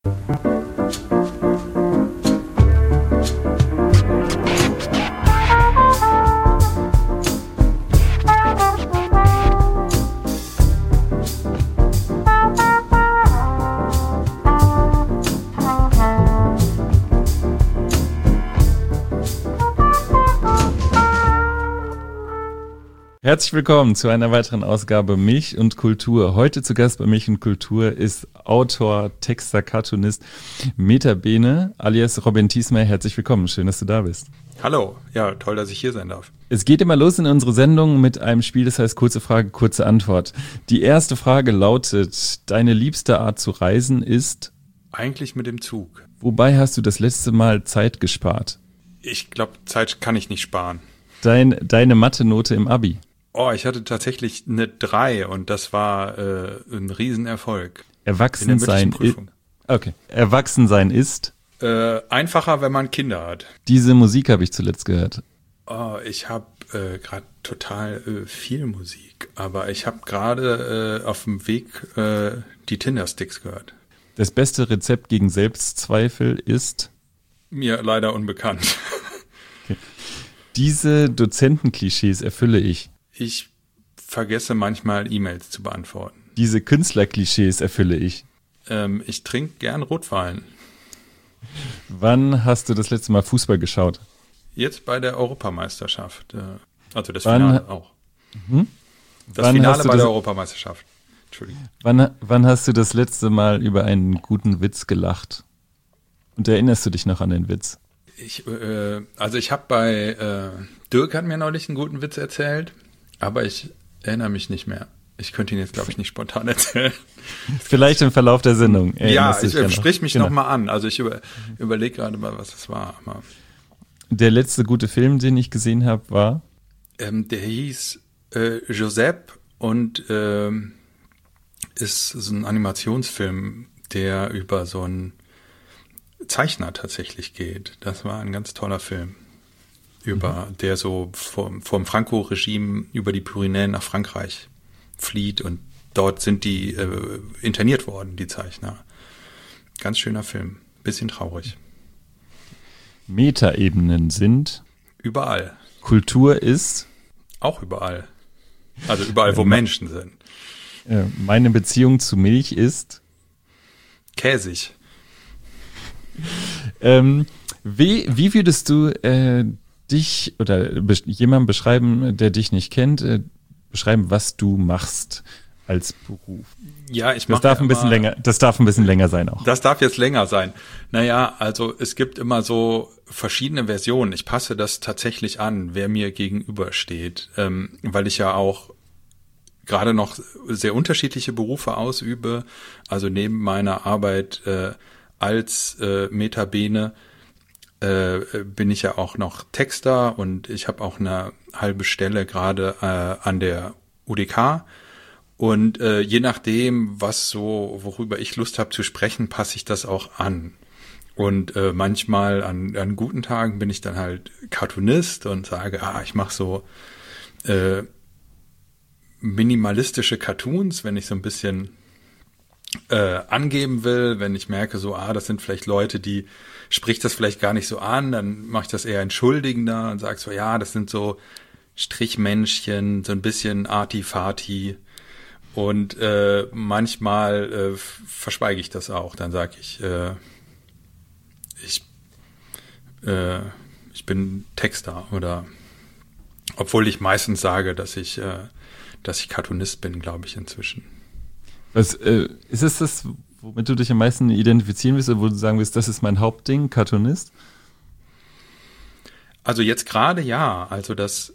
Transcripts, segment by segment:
Herzlich willkommen zu einer weiteren Ausgabe Milch und Kultur. Heute zu Gast bei Milch und Kultur ist Autor, Texter, Cartoonist Meter Bene alias Robin Thiesmer. Herzlich willkommen, schön, dass du da bist. Hallo, ja, toll, dass ich hier sein darf. Es geht immer los in unsere Sendung mit einem Spiel, das heißt kurze Frage, kurze Antwort. Die erste Frage lautet, deine liebste Art zu reisen ist? Eigentlich mit dem Zug. Wobei hast du das letzte Mal Zeit gespart? Ich glaube, Zeit kann ich nicht sparen. Deine Mathe-Note im Abi? Oh, ich hatte tatsächlich eine 3 und das war ein Riesenerfolg. Erwachsensein ist? Einfacher, wenn man Kinder hat. Diese Musik habe ich zuletzt gehört. Oh, ich habe gerade total viel Musik, aber ich habe gerade auf dem Weg die Tindersticks gehört. Das beste Rezept gegen Selbstzweifel ist? Mir leider unbekannt. Okay. Diese Dozentenklischees erfülle ich. Ich vergesse manchmal E-Mails zu beantworten. Diese Künstlerklischees erfülle ich. Ich trinke gern Rotwein. Wann hast du das letzte Mal Fußball geschaut? Jetzt bei der Europameisterschaft. Also das Finale auch. Das Wann Finale bei der Europameisterschaft. Entschuldigung. Wann hast du das letzte Mal über einen guten Witz gelacht? Und erinnerst du dich noch an den Witz? Ich habe bei Dirk hat mir neulich einen guten Witz erzählt, aber ich erinnere mich nicht mehr. Ich könnte ihn jetzt, glaube ich, nicht spontan erzählen. Vielleicht im Verlauf der Sendung. Ja, sprich mich noch mal an. Also ich überlege gerade mal, was das war. Aber der letzte gute Film, den ich gesehen habe, war? Der hieß Josep und ist so ein Animationsfilm, der über so einen Zeichner tatsächlich geht. Das war ein ganz toller Film. Der so vom Franco-Regime über die Pyrenäen nach Frankreich flieht und dort sind die interniert worden, die Zeichner. Ganz schöner Film. Bisschen traurig. Metaebenen sind? Überall. Kultur ist? Auch überall. Also überall, wo Menschen sind. Meine Beziehung zu Milch ist? Käsig. Wie würdest du dich oder jemanden beschreiben, der dich nicht kennt, beschreiben, was du machst als Beruf? Ja, das darf ein bisschen länger sein auch. Das darf jetzt länger sein. Naja, also es gibt immer so verschiedene Versionen. Ich passe das tatsächlich an, wer mir gegenübersteht, weil ich ja auch gerade noch sehr unterschiedliche Berufe ausübe. Also neben meiner Arbeit als Meter Bene bin ich ja auch noch Texter und ich habe auch eine halbe Stelle gerade an der UDK und je nachdem, worüber ich Lust habe zu sprechen, passe ich das auch an. Und manchmal an guten Tagen bin ich dann halt Cartoonist und sage, ich mache so minimalistische Cartoons, wenn ich so ein bisschen angeben will, wenn ich merke so, das sind vielleicht Leute, die spricht das vielleicht gar nicht so an, dann mache ich das eher entschuldigender und sage so, das sind so Strichmännchen, so ein bisschen Arti-Fati und manchmal verschweige ich das auch, dann sage ich, ich bin Texter oder obwohl ich meistens sage, dass ich Cartoonist bin, glaube ich inzwischen. Was ist es das, womit du dich am meisten identifizieren willst, oder wo du sagen willst, das ist mein Hauptding, Cartoonist? Also jetzt gerade ja, also das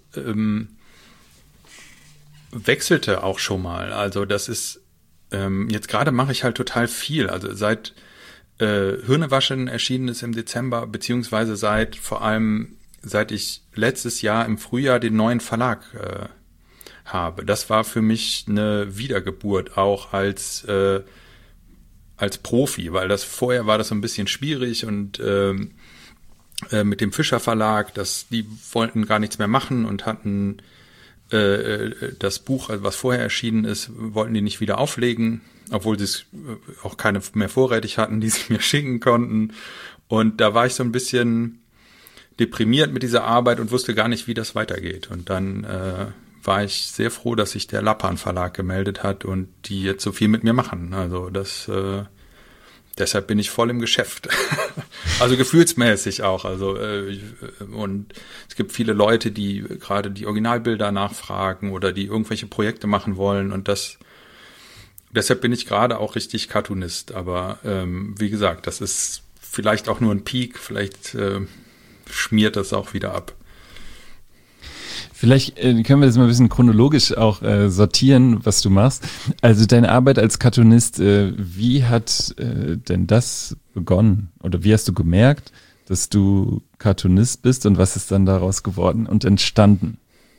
wechselte auch schon mal. Also das ist, jetzt gerade mache ich halt total viel. Also seit Hirnewaschen erschienen ist im Dezember, beziehungsweise seit ich letztes Jahr im Frühjahr den neuen Verlag habe. Das war für mich eine Wiedergeburt auch als Profi, weil vorher war das so ein bisschen schwierig und mit dem Fischer Verlag, die wollten gar nichts mehr machen und hatten das Buch, was vorher erschienen ist, wollten die nicht wieder auflegen obwohl sie es auch keine mehr vorrätig hatten, die sie mir schicken konnten. Und da war ich so ein bisschen deprimiert mit dieser Arbeit und wusste gar nicht, wie das weitergeht. Und dann war ich sehr froh, dass sich der Lappan Verlag gemeldet hat und die jetzt so viel mit mir machen. Also deshalb bin ich voll im Geschäft. Also gefühlsmäßig auch. Also und es gibt viele Leute, die gerade die Originalbilder nachfragen oder die irgendwelche Projekte machen wollen und deshalb bin ich gerade auch richtig Cartoonist. Aber wie gesagt, das ist vielleicht auch nur ein Peak. Vielleicht schmiert das auch wieder ab. Vielleicht können wir das mal ein bisschen chronologisch auch sortieren, was du machst. Also deine Arbeit als Cartoonist, wie hat denn das begonnen? Oder wie hast du gemerkt, dass du Cartoonist bist und was ist dann daraus geworden und entstanden?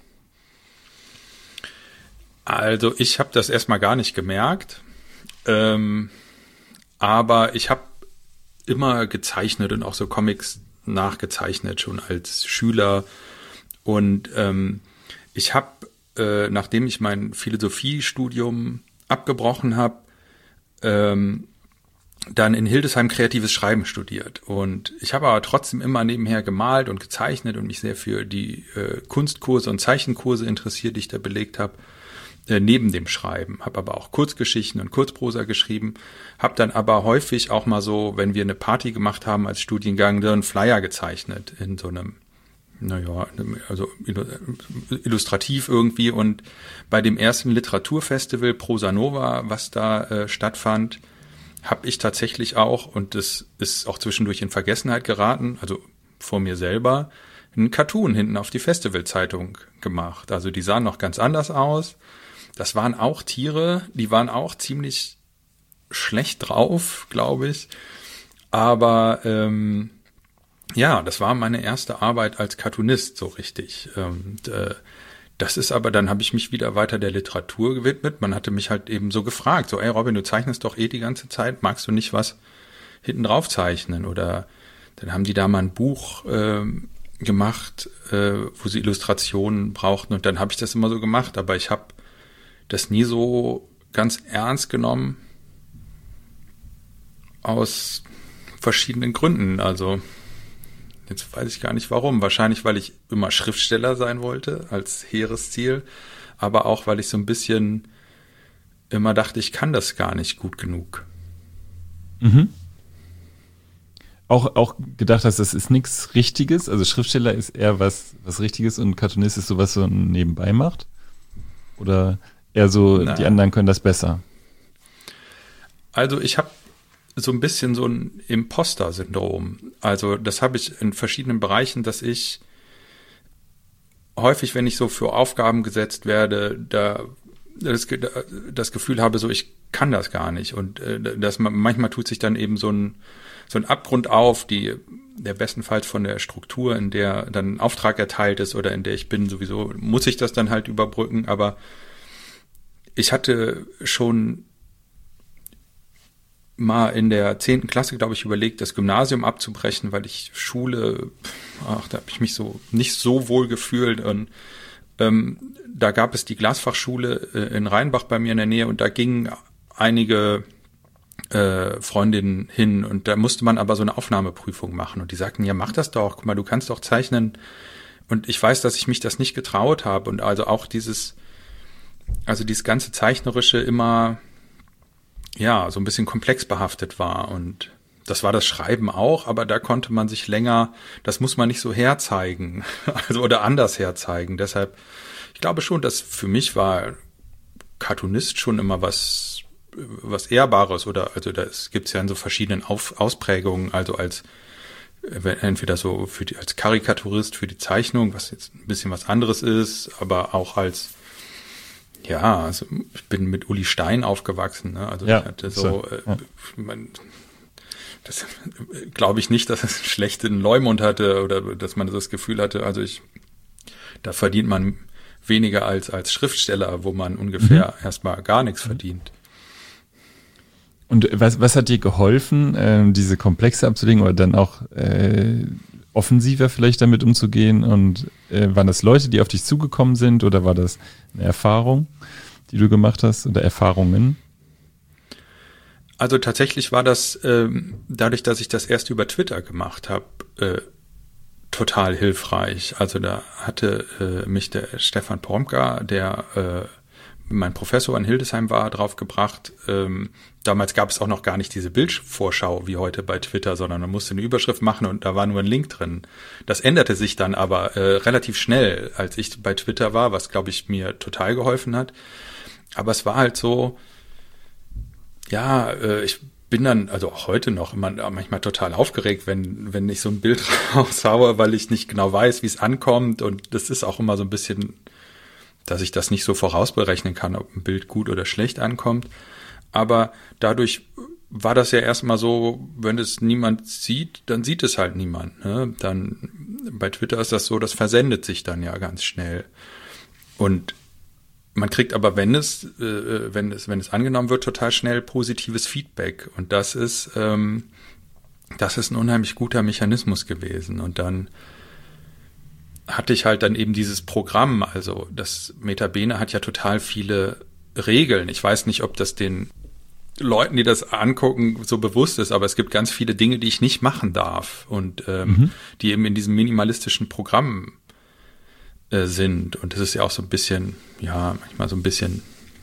Also ich habe das erstmal gar nicht gemerkt, aber ich habe immer gezeichnet und auch so Comics nachgezeichnet, schon als Schüler. Und ich habe, nachdem ich mein Philosophiestudium abgebrochen habe, dann in Hildesheim kreatives Schreiben studiert. Und ich habe aber trotzdem immer nebenher gemalt und gezeichnet und mich sehr für die Kunstkurse und Zeichenkurse interessiert, die ich da belegt habe, neben dem Schreiben. Habe aber auch Kurzgeschichten und Kurzprosa geschrieben. Habe dann aber häufig auch mal so, wenn wir eine Party gemacht haben als Studiengang, so einen Flyer gezeichnet in so einem, naja, also illustrativ irgendwie. Und bei dem ersten Literaturfestival Prosa Nova, was da stattfand, habe ich tatsächlich auch, und das ist auch zwischendurch in Vergessenheit geraten, also vor mir selber, einen Cartoon hinten auf die Festivalzeitung gemacht. Also die sahen noch ganz anders aus. Das waren auch Tiere, die waren auch ziemlich schlecht drauf, glaube ich. Aber ja, das war meine erste Arbeit als Cartoonist, so richtig. Das ist aber, dann habe ich mich wieder weiter der Literatur gewidmet. Man hatte mich halt eben so gefragt, so, ey Robin, du zeichnest doch die ganze Zeit, magst du nicht was hinten drauf zeichnen? Oder dann haben die da mal ein Buch gemacht, wo sie Illustrationen brauchten und dann habe ich das immer so gemacht, aber ich habe das nie so ganz ernst genommen aus verschiedenen Gründen. Also jetzt weiß ich gar nicht warum. Wahrscheinlich, weil ich immer Schriftsteller sein wollte als hehres Ziel, aber auch, weil ich so ein bisschen immer dachte, ich kann das gar nicht gut genug. Mhm. Auch gedacht hast, das ist nichts Richtiges. Also Schriftsteller ist eher was Richtiges und Cartoonist ist sowas, so ein nebenbei macht? Oder eher so, Nein. Die anderen können das besser? Also ich habe so ein bisschen so ein Imposter-Syndrom. Also das habe ich in verschiedenen Bereichen, dass ich häufig, wenn ich so für Aufgaben gesetzt werde, das Gefühl habe, so ich kann das gar nicht. Und manchmal tut sich dann eben so ein Abgrund auf, der bestenfalls von der Struktur, in der dann ein Auftrag erteilt ist oder in der ich bin, sowieso muss ich das dann halt überbrücken. Aber ich hatte schon mal in der 10. Klasse, glaube ich, überlegt, das Gymnasium abzubrechen, weil ich Schule, da habe ich mich so nicht so wohl gefühlt. Und da gab es die Glasfachschule in Rheinbach bei mir in der Nähe und da gingen einige Freundinnen hin und da musste man aber so eine Aufnahmeprüfung machen und die sagten, ja, mach das doch, guck mal, du kannst doch zeichnen. Und ich weiß, dass ich mich das nicht getraut habe und also auch dieses ganze Zeichnerische immer ja, so ein bisschen komplex behaftet war und das war das Schreiben auch, aber da konnte man sich länger, das muss man nicht so herzeigen, also oder anders herzeigen. Deshalb, ich glaube schon, dass für mich war Cartoonist schon immer was Ehrbares oder also das gibt's ja in so verschiedenen Ausprägungen, also als entweder so als Karikaturist für die Zeichnung, was jetzt ein bisschen was anderes ist, aber auch als ja, also ich bin mit Uli Stein aufgewachsen, ne? Also ja, ich hatte das glaube ich nicht, dass es einen schlechten Leumund hatte oder dass man das Gefühl hatte, also da verdient man weniger als Schriftsteller, wo man ungefähr erstmal gar nichts verdient. Und was hat dir geholfen, diese Komplexe abzulegen oder dann auch offensiver vielleicht damit umzugehen? Und waren das Leute, die auf dich zugekommen sind oder war das eine Erfahrung, die du gemacht hast oder Erfahrungen? Also tatsächlich war das, dadurch, dass ich das erst über Twitter gemacht habe, total hilfreich. Also da hatte mich der Stefan Poromka, der mein Professor in Hildesheim war, drauf gebracht. Damals gab es auch noch gar nicht diese Bildvorschau wie heute bei Twitter, sondern man musste eine Überschrift machen und da war nur ein Link drin. Das änderte sich dann aber relativ schnell, als ich bei Twitter war, was, glaube ich, mir total geholfen hat. Aber es war halt so, ja, ich bin dann, also auch heute noch, immer manchmal total aufgeregt, wenn ich so ein Bild raushaue, weil ich nicht genau weiß, wie es ankommt. Und das ist auch immer so ein bisschen, dass ich das nicht so vorausberechnen kann, ob ein Bild gut oder schlecht ankommt. Aber dadurch war das ja erstmal so, wenn es niemand sieht, dann sieht es halt niemand. Ne? Dann bei Twitter ist das so, das versendet sich dann ja ganz schnell. Und man kriegt aber, wenn es angenommen wird, total schnell positives Feedback. Und das ist ein unheimlich guter Mechanismus gewesen. Und dann hatte ich halt dann eben dieses Programm. Also das MetaBene hat ja total viele Regeln. Ich weiß nicht, ob das den Leuten, die das angucken, so bewusst ist, aber es gibt ganz viele Dinge, die ich nicht machen darf und die eben in diesem minimalistischen Programm sind. Und das ist ja auch so ein bisschen, ja, manchmal so ein bisschen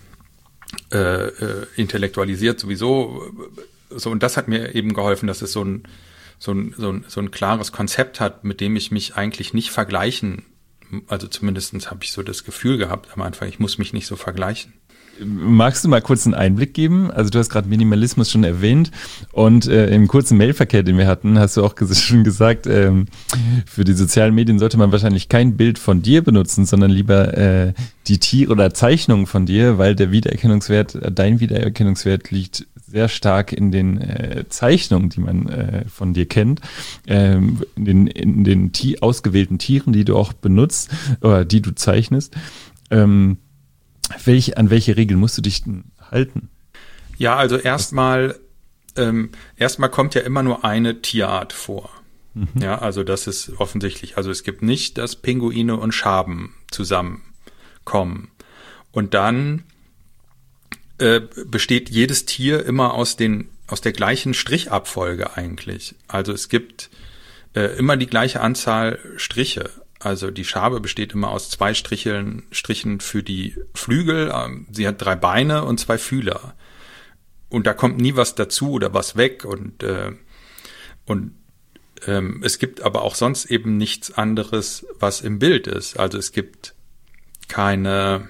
intellektualisiert sowieso. So, und das hat mir eben geholfen, dass es so ein klares Konzept hat, mit dem ich mich eigentlich nicht vergleichen. Also zumindest habe ich so das Gefühl gehabt am Anfang, ich muss mich nicht so vergleichen. Magst du mal kurz einen Einblick geben? Also du hast gerade Minimalismus schon erwähnt und im kurzen Mailverkehr, den wir hatten, hast du auch schon gesagt, für die sozialen Medien sollte man wahrscheinlich kein Bild von dir benutzen, sondern lieber die Tiere oder Zeichnungen von dir, weil dein Wiedererkennungswert liegt sehr stark in den Zeichnungen, die man von dir kennt, in den ausgewählten Tieren, die du auch benutzt oder die du zeichnest. An welche Regeln musst du dich denn halten? Ja, also erstmal kommt ja immer nur eine Tierart vor. Mhm. Ja, also das ist offensichtlich. Also es gibt nicht, dass Pinguine und Schaben zusammenkommen. Und dann besteht jedes Tier immer aus der gleichen Strichabfolge eigentlich. Also es gibt immer die gleiche Anzahl Striche. Also die Schabe besteht immer aus 2 Strichen für die Flügel. Sie hat 3 Beine und 2 Fühler. Und da kommt nie was dazu oder was weg. Und es gibt aber auch sonst eben nichts anderes, was im Bild ist. Also es gibt keine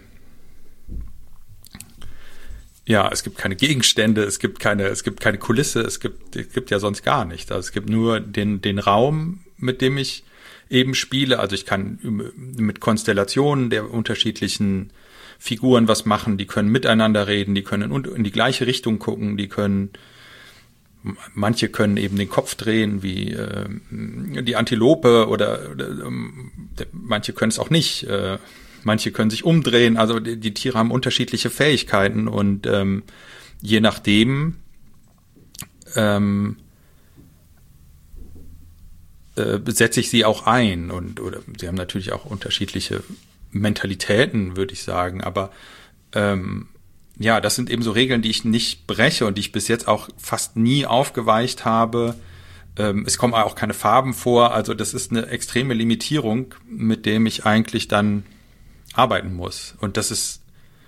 Gegenstände, es gibt keine Kulisse, es gibt ja sonst gar nichts. Also es gibt nur den Raum, mit dem ich eben spiele. Also ich kann mit Konstellationen der unterschiedlichen Figuren was machen, die können miteinander reden, die können in die gleiche Richtung gucken, manche können eben den Kopf drehen, wie die Antilope oder manche können es auch nicht. Manche können sich umdrehen. Also die Tiere haben unterschiedliche Fähigkeiten und je nachdem setze ich sie auch ein oder sie haben natürlich auch unterschiedliche Mentalitäten, würde ich sagen, aber ja, das sind eben so Regeln, die ich nicht breche und die ich bis jetzt auch fast nie aufgeweicht habe. Es kommen auch keine Farben vor, also das ist eine extreme Limitierung, mit dem ich eigentlich dann arbeiten muss. Und das ist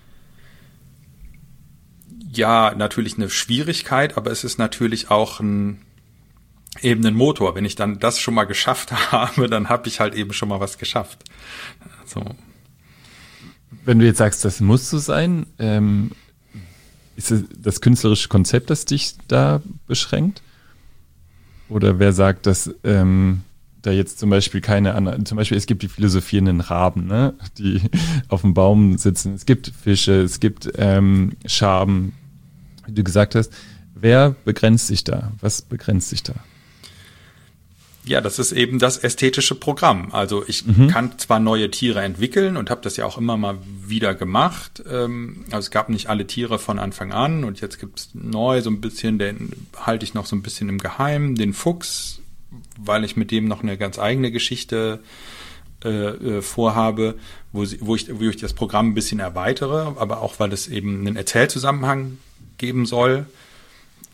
ja natürlich eine Schwierigkeit, aber es ist natürlich auch eben ein Motor. Wenn ich dann das schon mal geschafft habe, dann habe ich halt eben schon mal was geschafft. So. Wenn du jetzt sagst, das muss so sein, ist es das künstlerische Konzept, das dich da beschränkt? Oder wer sagt, dass da jetzt zum Beispiel es gibt die philosophierenden Raben, ne, die auf dem Baum sitzen. Es gibt Fische, es gibt Schaben, wie du gesagt hast. Wer begrenzt sich da? Was begrenzt sich da? Ja, das ist eben das ästhetische Programm. Also ich kann zwar neue Tiere entwickeln und habe das ja auch immer mal wieder gemacht. Also es gab nicht alle Tiere von Anfang an und jetzt gibt's neu so ein bisschen, den halte ich noch so ein bisschen im Geheimen, den Fuchs, weil ich mit dem noch eine ganz eigene Geschichte vorhabe, wo ich das Programm ein bisschen erweitere, aber auch weil es eben einen Erzählzusammenhang geben soll.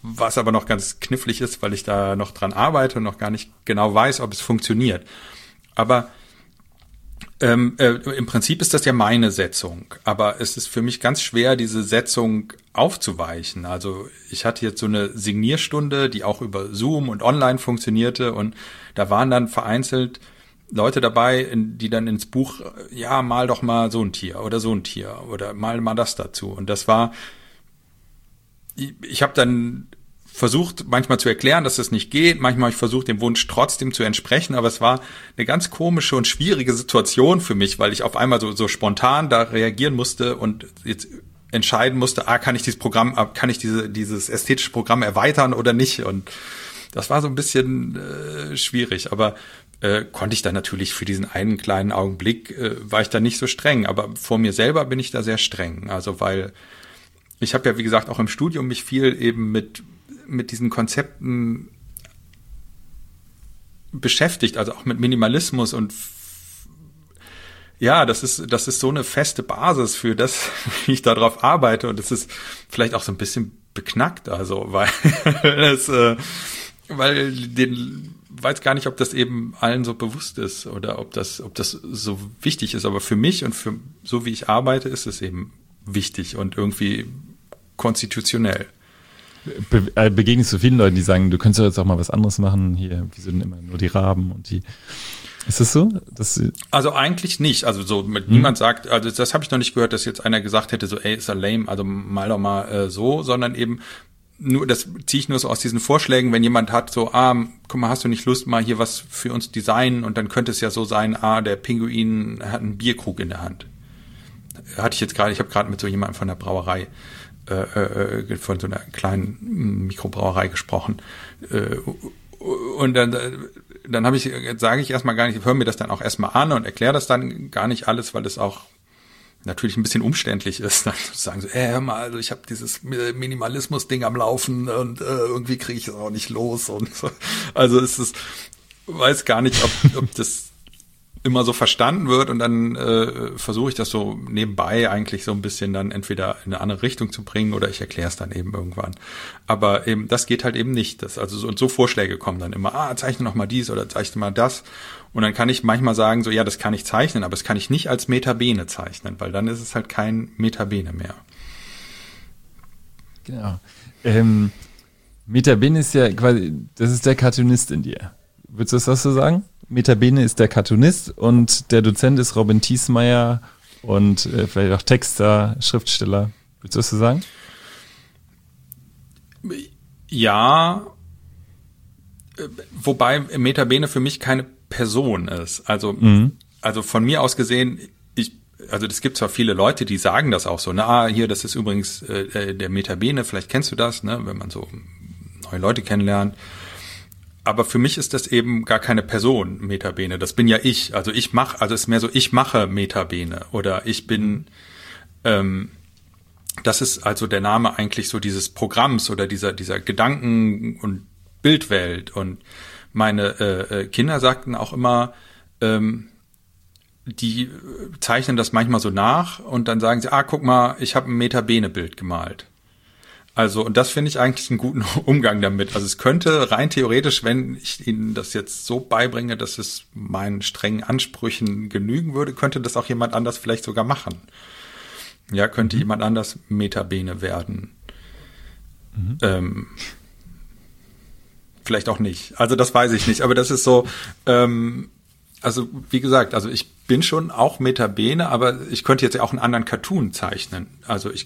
was aber noch ganz knifflig ist, weil ich da noch dran arbeite und noch gar nicht genau weiß, ob es funktioniert. Aber im Prinzip ist das ja meine Setzung, aber es ist für mich ganz schwer, diese Setzung aufzuweichen. Also ich hatte jetzt so eine Signierstunde, die auch über Zoom und online funktionierte, und da waren dann vereinzelt Leute dabei, die dann ins Buch, ja, mal doch mal so ein Tier oder so ein Tier oder mal das dazu. Und das war, ich habe dann versucht manchmal zu erklären, dass das nicht geht. Manchmal habe ich versucht, dem Wunsch trotzdem zu entsprechen, aber es war eine ganz komische und schwierige Situation für mich, weil ich auf einmal so spontan da reagieren musste und jetzt entscheiden musste, kann ich dieses ästhetische Programm erweitern oder nicht? Und das war so ein bisschen schwierig, aber konnte ich dann natürlich für diesen einen kleinen Augenblick, war ich da nicht so streng, aber vor mir selber bin ich da sehr streng. Also weil ich habe ja, wie gesagt, auch im Studium mich viel eben mit diesen Konzepten beschäftigt, also auch mit Minimalismus, und ja, das ist so eine feste Basis für das, wie ich darauf arbeite, und es ist vielleicht auch so ein bisschen beknackt, also weil weiß gar nicht, ob das eben allen so bewusst ist oder ob das so wichtig ist, aber für mich und für so wie ich arbeite, ist es eben wichtig und irgendwie konstitutionell. Begegnest du vielen Leuten, die sagen, du könntest doch jetzt auch mal was anderes machen, hier, wieso denn immer nur die Raben und die, ist das so? Also eigentlich nicht, also so niemand sagt, also das habe ich noch nicht gehört, dass jetzt einer gesagt hätte, so ey, ist ja lame, also mal doch mal so, sondern eben nur, das ziehe ich nur so aus diesen Vorschlägen, wenn jemand hat so, guck mal, hast du nicht Lust, mal hier was für uns designen, und dann könnte es ja so sein, der Pinguin hat einen Bierkrug in der Hand. Ich habe gerade mit so jemandem von der Brauerei, von so einer kleinen Mikrobrauerei gesprochen, und dann sage ich erstmal gar nicht, höre mir das dann auch erstmal an und erkläre das dann gar nicht alles, weil es auch natürlich ein bisschen umständlich ist, dann zu sagen so, hör mal, also ich habe dieses Minimalismus-Ding am Laufen und irgendwie kriege ich es auch nicht los und so. Also weiß gar nicht, ob das immer so verstanden wird, und dann versuche ich das so nebenbei eigentlich so ein bisschen dann entweder in eine andere Richtung zu bringen oder ich erkläre es dann eben irgendwann. Aber eben das geht halt eben nicht. So Vorschläge kommen dann immer, zeichne noch mal dies oder zeichne mal das. Und dann kann ich manchmal sagen, so ja, das kann ich zeichnen, aber das kann ich nicht als Metabene zeichnen, weil dann ist es halt kein Metabene mehr. Genau. Metabene ist ja quasi, das ist der Cartoonist in dir. Würdest du das so sagen? Metabene ist der Cartoonist und der Dozent ist Robin Thiesmeier und vielleicht auch Texter, Schriftsteller. Würdest du das so sagen? Ja, wobei Metabene für mich keine Person ist. Also von mir aus gesehen, also es gibt zwar viele Leute, die sagen das auch so, hier, das ist übrigens der Metabene, vielleicht kennst du das, ne, wenn man so neue Leute kennenlernt. Aber für mich ist das eben gar keine Person, Metabene. Das bin ja ich. Also es ist mehr so, ich mache Metabene. Oder ich bin, das ist also der Name eigentlich so dieses Programms oder dieser Gedanken- und Bildwelt. Und meine Kinder sagten auch immer, die zeichnen das manchmal so nach und dann sagen sie, guck mal, ich habe ein Metabene-Bild gemalt. Also, und das finde ich eigentlich einen guten Umgang damit. Also es könnte rein theoretisch, wenn ich Ihnen das jetzt so beibringe, dass es meinen strengen Ansprüchen genügen würde, könnte das auch jemand anders vielleicht sogar machen. Ja, könnte jemand anders Metabene werden. Vielleicht auch nicht. Also das weiß ich nicht. Aber das ist so, also wie gesagt, also ich bin schon auch Metabene, aber ich könnte jetzt ja auch einen anderen Cartoon zeichnen. Also ich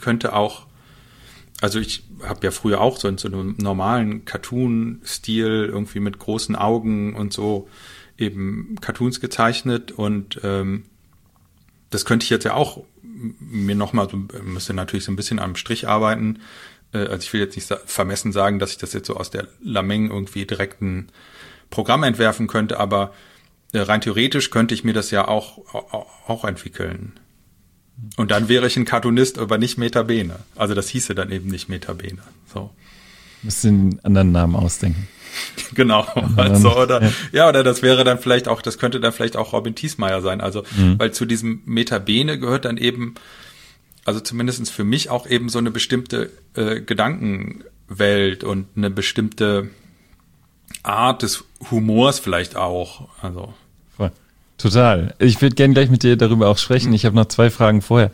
habe ja früher auch so in so einem normalen Cartoon-Stil irgendwie mit großen Augen und so eben Cartoons gezeichnet, und das könnte ich jetzt ja auch mir nochmal, müsste natürlich so ein bisschen am Strich arbeiten. Also ich will jetzt nicht vermessen sagen, dass ich das jetzt so aus der Lameng irgendwie direkt ein Programm entwerfen könnte, aber rein theoretisch könnte ich mir das ja auch entwickeln. Und dann wäre ich ein Cartoonist, aber nicht Metabene. Also das hieße dann eben nicht Metabene. So. Müsst den anderen Namen ausdenken. Genau. Also, oder das wäre dann vielleicht auch, das könnte dann vielleicht auch Robin Thiesmeier sein. Also, weil zu diesem Metabene gehört dann eben, also zumindest für mich auch eben so eine bestimmte Gedankenwelt Welt und eine bestimmte Art des Humors vielleicht auch. Also voll. Total. Ich würde gerne gleich mit dir darüber auch sprechen. Ich habe noch 2 Fragen vorher.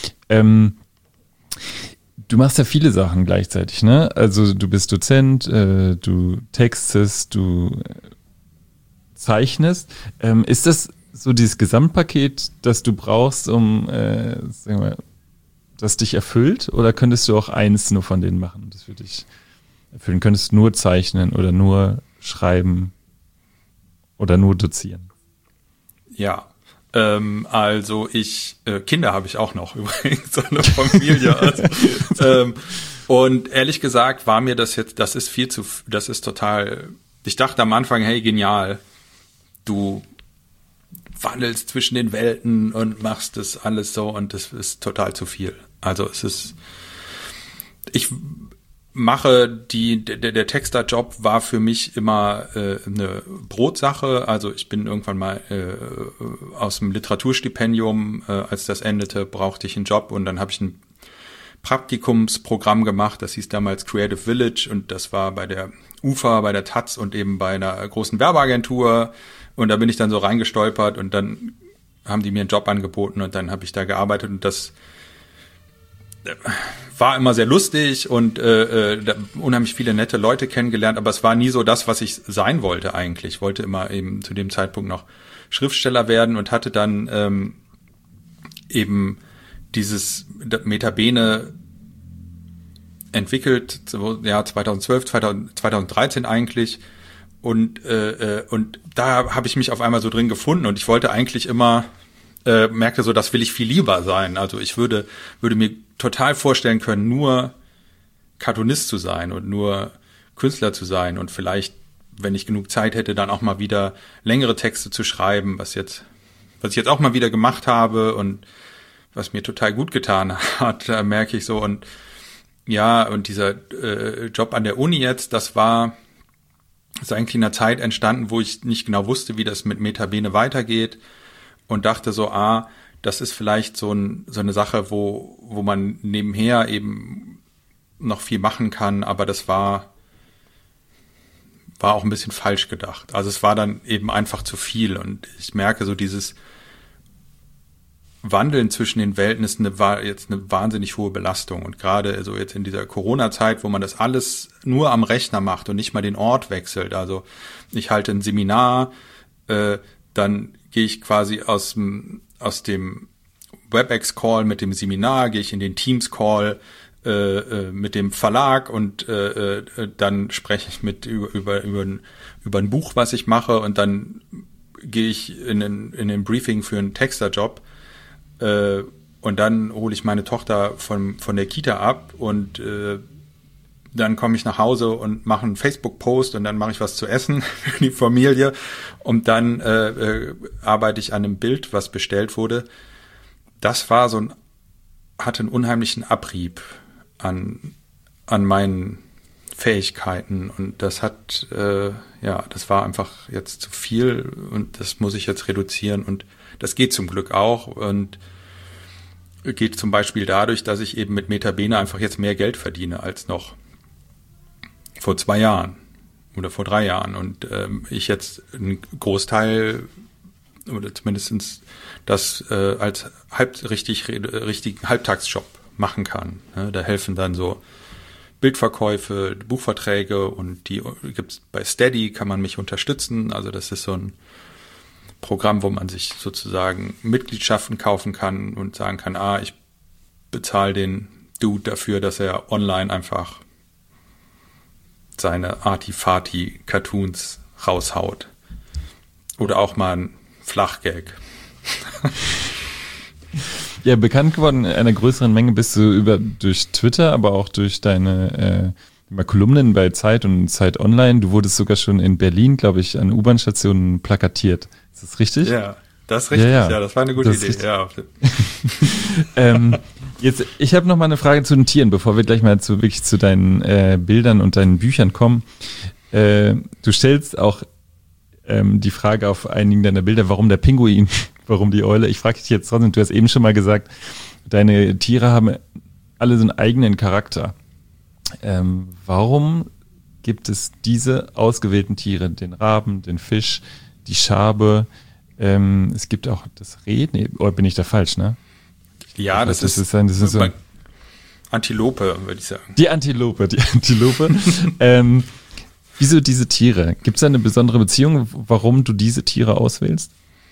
Du machst ja viele Sachen gleichzeitig, ne? Also du bist Dozent, du textest, du zeichnest. Ist das so dieses Gesamtpaket, das du brauchst, um, sagen wir mal, das dich erfüllt? Oder könntest du auch eins nur von denen machen, das für dich erfüllen? Könntest du nur zeichnen oder nur schreiben oder nur dozieren? Ja, also Kinder habe ich auch noch übrigens, so eine Familie. Also, und ehrlich gesagt war mir das ist total, ich dachte am Anfang, hey, genial, du wandelst zwischen den Welten und machst das alles so und das ist total zu viel. Also ich mache der Texterjob war für mich immer eine Brotsache. Also ich bin irgendwann mal aus dem Literaturstipendium, als das endete, brauchte ich einen Job und dann habe ich ein Praktikumsprogramm gemacht. Das hieß damals Creative Village und das war bei der UFA, bei der Taz und eben bei einer großen Werbeagentur. Und da bin ich dann so reingestolpert und dann haben die mir einen Job angeboten und dann habe ich da gearbeitet und das war immer sehr lustig und unheimlich viele nette Leute kennengelernt, aber es war nie so das, was ich sein wollte eigentlich. Ich wollte immer eben zu dem Zeitpunkt noch Schriftsteller werden und hatte dann eben dieses Metabene entwickelt, so, ja, 2012, 2013 eigentlich. Und da habe ich mich auf einmal so drin gefunden und ich wollte eigentlich immer, merkte so, das will ich viel lieber sein. Also ich würde mir total vorstellen können, nur Cartoonist zu sein und nur Künstler zu sein und vielleicht, wenn ich genug Zeit hätte, dann auch mal wieder längere Texte zu schreiben, was ich jetzt auch mal wieder gemacht habe und was mir total gut getan hat, da merke ich so. Und ja, und dieser Job an der Uni jetzt, das ist eigentlich in einer Zeit entstanden, wo ich nicht genau wusste, wie das mit Metabene weitergeht und dachte so, das ist vielleicht so eine Sache, wo man nebenher eben noch viel machen kann, aber das war auch ein bisschen falsch gedacht. Also es war dann eben einfach zu viel und ich merke so dieses Wandeln zwischen den Welten ist jetzt eine wahnsinnig hohe Belastung und gerade so jetzt in dieser Corona-Zeit, wo man das alles nur am Rechner macht und nicht mal den Ort wechselt. Also ich halte ein Seminar, dann gehe ich quasi aus dem WebEx-Call mit dem Seminar, gehe ich in den Teams-Call mit dem Verlag und dann spreche ich über ein Buch, was ich mache und dann gehe ich in den Briefing für einen Texterjob. Und dann hole ich meine Tochter von der Kita ab und dann komme ich nach Hause und mache einen Facebook-Post und dann mache ich was zu essen für die Familie und dann arbeite ich an einem Bild, was bestellt wurde. Das war hatte einen unheimlichen Abrieb an meinen Fähigkeiten und das das war einfach jetzt zu viel und das muss ich jetzt reduzieren und das geht zum Glück auch und geht zum Beispiel dadurch, dass ich eben mit Metabene einfach jetzt mehr Geld verdiene als noch vor 2 Jahren oder vor 3 Jahren und ich jetzt einen Großteil oder zumindest das als richtigen Halbtagsjob machen kann. Ne? Da helfen dann so Bildverkäufe, Buchverträge und die gibt's bei Steady, kann man mich unterstützen. Also das ist so ein Programm, wo man sich sozusagen Mitgliedschaften kaufen kann und sagen kann, ich bezahle den Dude dafür, dass er online einfach seine Arty-Farty-Cartoons raushaut. Oder auch mal ein Flachgag. Ja, bekannt geworden in einer größeren Menge bist du durch Twitter, aber auch durch deine Kolumnen bei Zeit und Zeit Online. Du wurdest sogar schon in Berlin, glaube ich, an U-Bahn-Stationen plakatiert. Ist das richtig? Ja, das ist richtig. Ja, das war eine gute Idee. Ja. Jetzt, ich habe noch mal eine Frage zu den Tieren, bevor wir gleich mal wirklich zu deinen Bildern und deinen Büchern kommen. Du stellst auch die Frage auf einigen deiner Bilder, warum der Pinguin, warum die Eule. Ich frage dich jetzt trotzdem, du hast eben schon mal gesagt, deine Tiere haben alle so einen eigenen Charakter. Warum gibt es diese ausgewählten Tiere, den Raben, den Fisch, die Schabe, es gibt auch das Reh, oder bin ich da falsch, ne? Ja, das ist so Antilope, würde ich sagen. Die Antilope. Wieso diese Tiere? Gibt es da eine besondere Beziehung, warum du diese Tiere auswählst?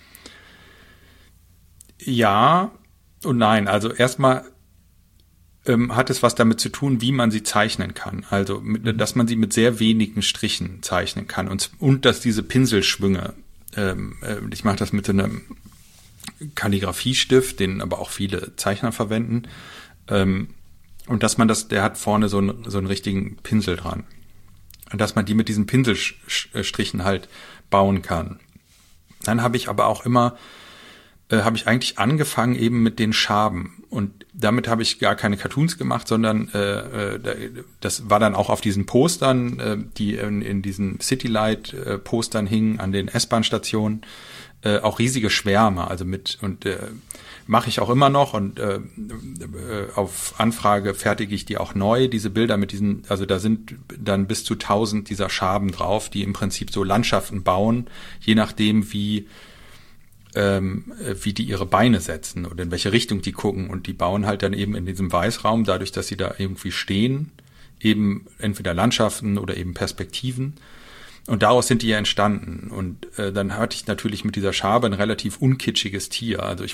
Ja und nein. Also erstmal hat es was damit zu tun, wie man sie zeichnen kann. Also, dass man sie mit sehr wenigen Strichen zeichnen kann und dass diese Pinselschwünge, ich mache das mit so einem Kalligrafiestift, den aber auch viele Zeichner verwenden, und dass man der hat vorne so einen richtigen Pinsel dran. Und dass man die mit diesen Pinselstrichen halt bauen kann. Dann habe ich aber auch immer, habe ich eigentlich angefangen eben mit den Schaben. Und damit habe ich gar keine Cartoons gemacht, sondern das war dann auch auf diesen Postern, die in diesen Citylight-Postern hingen an den S-Bahn-Stationen, auch riesige Schwärme, also mache ich auch immer noch und auf Anfrage fertige ich die auch neu, diese Bilder mit diesen, also da sind dann bis zu 1000 dieser Schaben drauf, die im Prinzip so Landschaften bauen, je nachdem wie die ihre Beine setzen oder in welche Richtung die gucken, und die bauen halt dann eben in diesem Weißraum, dadurch, dass sie da irgendwie stehen, eben entweder Landschaften oder eben Perspektiven. Und daraus sind die ja entstanden. Und dann hatte ich natürlich mit dieser Schabe ein relativ unkitschiges Tier. Also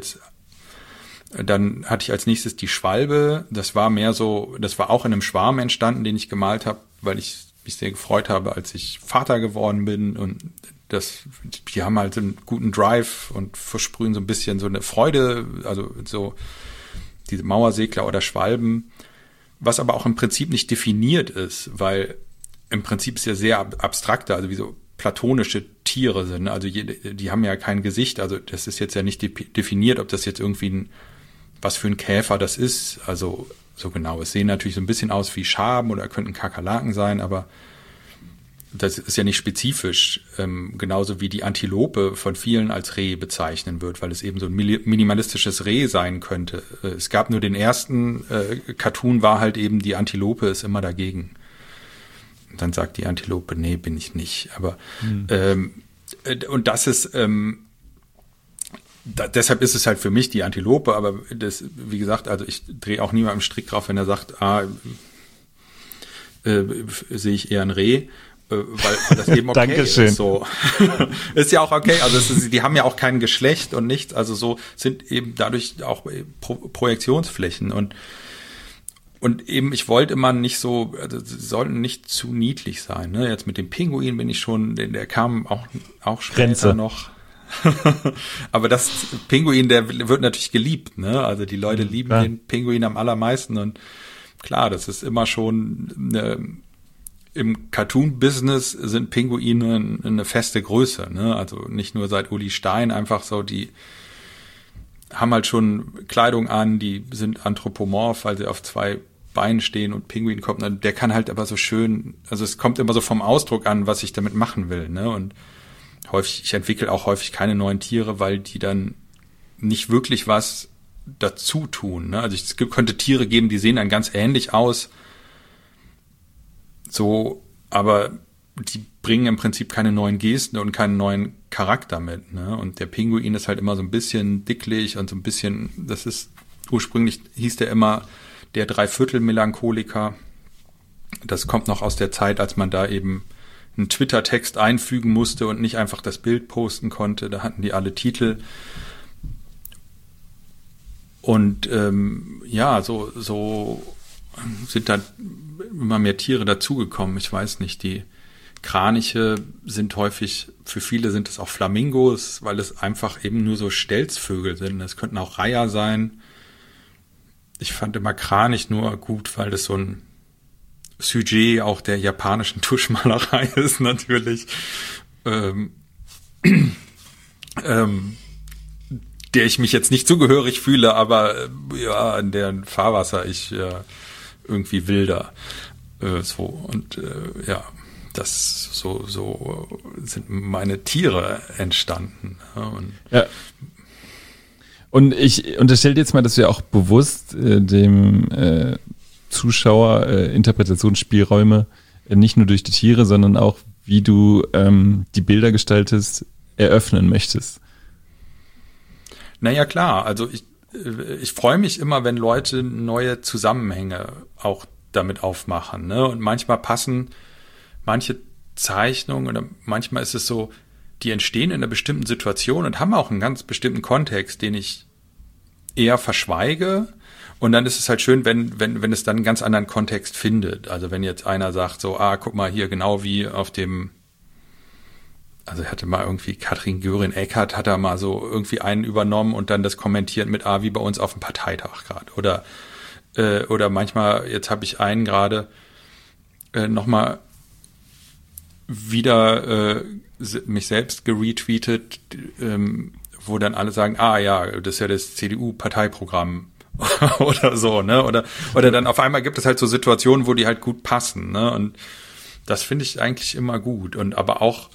dann hatte ich als nächstes die Schwalbe. Das war auch in einem Schwarm entstanden, den ich gemalt habe, weil ich mich sehr gefreut habe, als ich Vater geworden bin. Und die haben halt einen guten Drive und versprühen so ein bisschen so eine Freude, also so diese Mauersegler oder Schwalben, was aber auch im Prinzip nicht definiert ist, weil im Prinzip ist ja sehr abstrakter, also wie so platonische Tiere sind. Also die haben ja kein Gesicht, also das ist jetzt ja nicht definiert, ob das jetzt irgendwie was für ein Käfer das ist. Also so genau, es sehen natürlich so ein bisschen aus wie Schaben oder könnten Kakerlaken sein, aber das ist ja nicht spezifisch, genauso wie die Antilope von vielen als Reh bezeichnen wird, weil es eben so ein minimalistisches Reh sein könnte. Es gab nur den ersten Cartoon, war halt eben, die Antilope ist immer dagegen. Und dann sagt die Antilope, nee, bin ich nicht. Aber und das ist deshalb ist es halt für mich die Antilope, aber das, wie gesagt, also ich drehe auch niemandem Strick drauf, wenn er sagt, sehe ich eher ein Reh. Weil das eben okay Dankeschön. Ist. So. Ist ja auch okay. Also die haben ja auch kein Geschlecht und nichts. Also so sind eben dadurch auch Projektionsflächen. Und eben, ich wollte immer nicht so, also sie sollten nicht zu niedlich sein. Ne? Jetzt mit dem Pinguin bin ich schon, der kam auch später Grenze. noch. Aber das Pinguin, der wird natürlich geliebt. Ne? Also die Leute lieben den Pinguin am allermeisten. Und klar, das ist immer schon im Cartoon-Business sind Pinguine eine feste Größe, ne? Also nicht nur seit Uli Stein, einfach so, die haben halt schon Kleidung an, die sind anthropomorph, weil sie auf 2 Beinen stehen, und Pinguin kommt, der kann halt aber so schön, also es kommt immer so vom Ausdruck an, was ich damit machen will, ne? Und ich entwickle auch häufig keine neuen Tiere, weil die dann nicht wirklich was dazu tun, ne? Also es könnte Tiere geben, die sehen dann ganz ähnlich aus, so, aber die bringen im Prinzip keine neuen Gesten und keinen neuen Charakter mit, ne? Und der Pinguin ist halt immer so ein bisschen dicklich und so ein bisschen, ursprünglich hieß der immer der Dreiviertel-Melancholiker. Das kommt noch aus der Zeit, als man da eben einen Twitter-Text einfügen musste und nicht einfach das Bild posten konnte. Da hatten die alle Titel. Und so sind da immer mehr Tiere dazugekommen. Ich weiß nicht, die Kraniche sind häufig, für viele sind es auch Flamingos, weil es einfach eben nur so Stelzvögel sind. Es könnten auch Reiher sein. Ich fand immer Kranich nur gut, weil das so ein Sujet auch der japanischen Tuschmalerei ist natürlich. Der ich mich jetzt nicht zugehörig fühle, aber ja, in deren Fahrwasser ich irgendwie wilder. Das so sind meine Tiere entstanden. Ja. Und ich unterstelle jetzt mal, dass du ja auch bewusst dem Zuschauer Interpretationsspielräume, nicht nur durch die Tiere, sondern auch, wie du die Bilder gestaltest, eröffnen möchtest. Naja, klar. Also ich freue mich immer, wenn Leute neue Zusammenhänge auch damit aufmachen. Ne? Und manchmal passen manche Zeichnungen oder manchmal ist es so, die entstehen in einer bestimmten Situation und haben auch einen ganz bestimmten Kontext, den ich eher verschweige. Und dann ist es halt schön, wenn es dann einen ganz anderen Kontext findet. Also wenn jetzt einer sagt so, guck mal hier, genau wie auf dem, also er hatte mal irgendwie Katrin Göring-Eckardt hat er mal so irgendwie einen übernommen und dann das kommentiert mit, wie bei uns auf dem Parteitag gerade. Oder manchmal, jetzt habe ich einen gerade nochmal wieder mich selbst geretweetet, wo dann alle sagen, ja, das ist ja das CDU-Parteiprogramm oder so, ne? Oder dann auf einmal gibt es halt so Situationen, wo die halt gut passen, ne? Und das finde ich eigentlich immer gut. Und aber auch,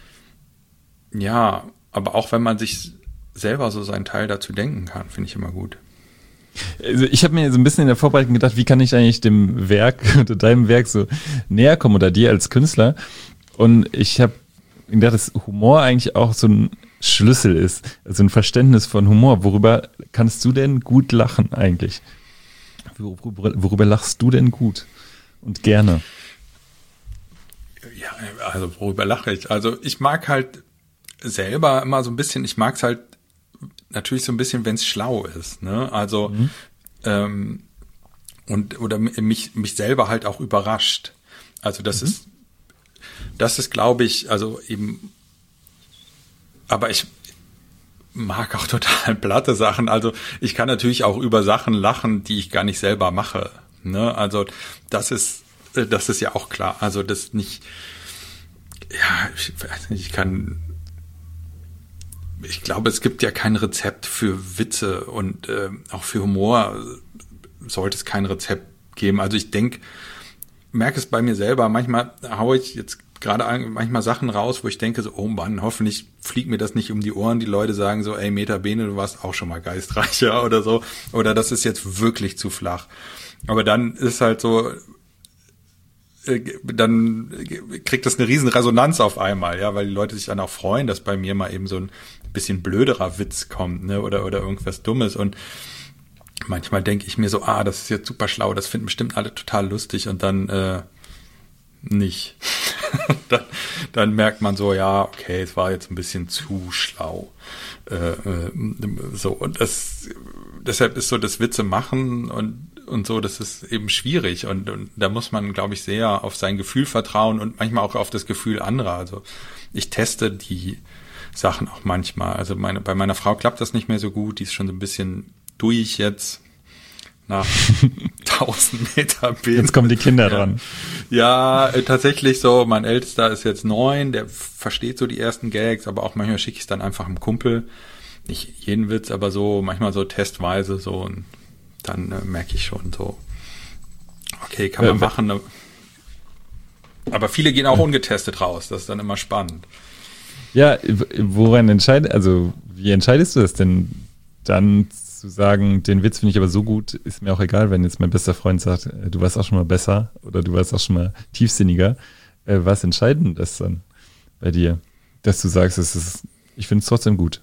wenn man sich selber so seinen Teil dazu denken kann, finde ich immer gut. Also ich habe mir so ein bisschen in der Vorbereitung gedacht, wie kann ich eigentlich dem Werk oder deinem Werk so näher kommen oder dir als Künstler? Und ich habe gedacht, dass Humor eigentlich auch so ein Schlüssel ist, also ein Verständnis von Humor. Worüber kannst du denn gut lachen eigentlich? Worüber lachst du denn gut und gerne? Ja, also worüber lache ich? Also ich mag halt selber immer so ein bisschen, ich mag es halt natürlich so ein bisschen, wenn es schlau ist, ne? Also oder mich selber halt auch überrascht. Also das ist, glaube ich, also eben, aber ich mag auch total platte Sachen. Also ich kann natürlich auch über Sachen lachen, die ich gar nicht selber mache, ne? Also das ist ja auch klar. Also das nicht, ja, ich weiß nicht, ich glaube, es gibt ja kein Rezept für Witze und auch für Humor sollte es kein Rezept geben. Also ich merke es bei mir selber, manchmal haue ich jetzt gerade manchmal Sachen raus, wo ich denke so, oh Mann, hoffentlich fliegt mir das nicht um die Ohren. Die Leute sagen so, ey, Meta Bene, du warst auch schon mal geistreicher oder so. Oder das ist jetzt wirklich zu flach. Aber dann ist halt so, dann kriegt das eine riesen Resonanz auf einmal, ja, weil die Leute sich dann auch freuen, dass bei mir mal eben so ein bisschen blöderer Witz kommt, ne, oder irgendwas Dummes. Und manchmal denke ich mir so, das ist jetzt super schlau, das finden bestimmt alle total lustig und dann nicht. dann merkt man so, ja, okay, es war jetzt ein bisschen zu schlau. So, und deshalb ist so das Witze machen und so, das ist eben schwierig und da muss man, glaube ich, sehr auf sein Gefühl vertrauen und manchmal auch auf das Gefühl anderer. Also ich teste die Sachen auch manchmal. Also bei meiner Frau klappt das nicht mehr so gut, die ist schon so ein bisschen durch jetzt nach 1000 Meter Bene. Jetzt kommen die Kinder dran. Ja, tatsächlich so, mein Ältester ist jetzt 9, der versteht so die ersten Gags, aber auch manchmal schicke ich es dann einfach einem Kumpel. Nicht jeden Witz, aber so manchmal so testweise so und dann merke ich schon so, okay, kann man machen. Aber viele gehen auch ungetestet raus, das ist dann immer spannend. Ja, wie entscheidest du das denn dann zu sagen, den Witz finde ich aber so gut, ist mir auch egal, wenn jetzt mein bester Freund sagt, du warst auch schon mal besser oder du warst auch schon mal tiefsinniger. Was entscheidet das dann bei dir, dass du sagst, ich finde es trotzdem gut?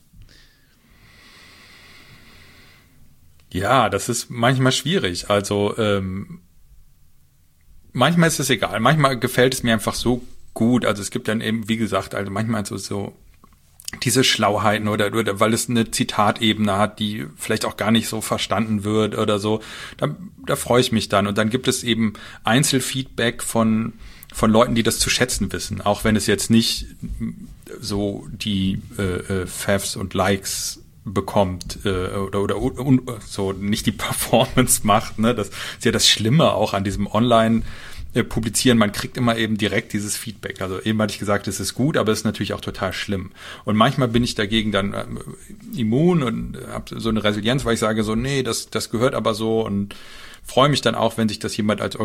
Ja, das ist manchmal schwierig. Also manchmal ist es egal. Manchmal gefällt es mir einfach so gut. Also es gibt dann eben, wie gesagt, also manchmal so diese Schlauheiten oder weil es eine Zitatebene hat, die vielleicht auch gar nicht so verstanden wird oder so. Da freue ich mich dann. Und dann gibt es eben Einzelfeedback von Leuten, die das zu schätzen wissen. Auch wenn es jetzt nicht so die Favs und Likes bekommt oder so nicht die Performance macht, ne? Das ist ja das Schlimme auch an diesem Online publizieren, man kriegt immer eben direkt dieses Feedback. Also eben hatte ich gesagt, es ist gut, aber es ist natürlich auch total schlimm. Und manchmal bin ich dagegen dann immun und habe so eine Resilienz, weil ich sage so, nee, das gehört aber so und freue mich dann auch, wenn sich das jemand als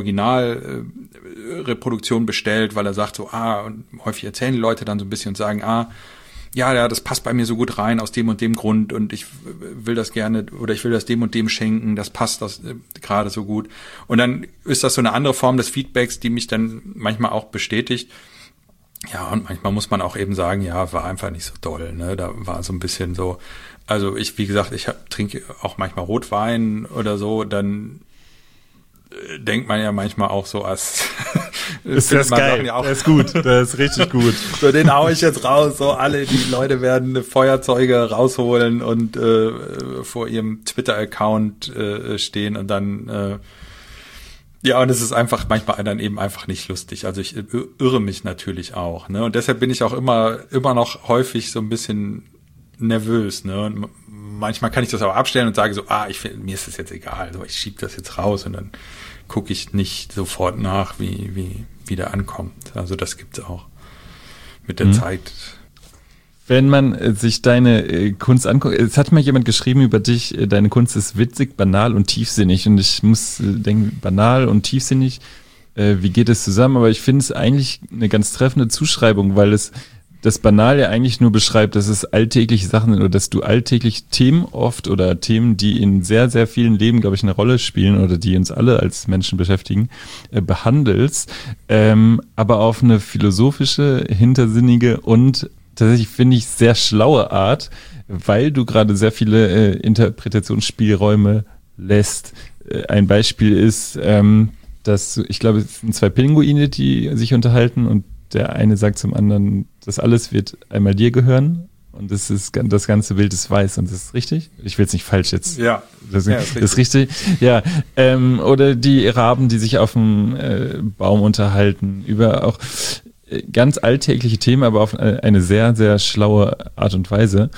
Originalreproduktion bestellt, weil er sagt so, und häufig erzählen die Leute dann so ein bisschen und sagen, ja, das passt bei mir so gut rein aus dem und dem Grund und ich will das gerne oder ich will das dem und dem schenken, das passt gerade so gut. Und dann ist das so eine andere Form des Feedbacks, die mich dann manchmal auch bestätigt. Ja, und manchmal muss man auch eben sagen, ja, war einfach nicht so doll, ne? Da war so ein bisschen so, also wie gesagt, ich trinke auch manchmal Rotwein oder so, dann denkt man ja manchmal auch so, als ist das geil, ja, das ist gut, das ist richtig gut. So, den hau ich jetzt raus, so die Leute werden Feuerzeuge rausholen und vor ihrem Twitter-Account stehen und dann ja, und es ist einfach manchmal dann eben einfach nicht lustig. Also ich irre mich natürlich auch, ne? Und deshalb bin ich auch immer noch häufig so ein bisschen nervös, ne? Und manchmal kann ich das aber abstellen und sage so, mir ist das jetzt egal, so ich schieb das jetzt raus und dann gucke ich nicht sofort nach, wie der ankommt. Also das gibt's auch mit der Zeit. Wenn man sich deine Kunst anguckt, es hat mal jemand geschrieben über dich, deine Kunst ist witzig, banal und tiefsinnig. Und ich muss denken, banal und tiefsinnig, wie geht es zusammen? Aber ich finde es eigentlich eine ganz treffende Zuschreibung, weil es das Banal ja eigentlich nur beschreibt, dass es alltägliche Sachen sind oder dass du alltäglich Themen oft oder Themen, die in sehr, sehr vielen Leben, glaube ich, eine Rolle spielen oder die uns alle als Menschen beschäftigen, behandelst, aber auf eine philosophische, hintersinnige und tatsächlich finde ich sehr schlaue Art, weil du gerade sehr viele Interpretationsspielräume lässt. Ein Beispiel ist, dass ich glaube, es sind 2 Pinguine, die sich unterhalten und der eine sagt zum anderen, das alles wird einmal dir gehören und das ganze Bild ist weiß und das ist richtig? Ich will es nicht falsch jetzt. Ja, das ist richtig. Ja, oder die Raben, die sich auf dem Baum unterhalten, über auch ganz alltägliche Themen, aber auf eine sehr, sehr schlaue Art und Weise.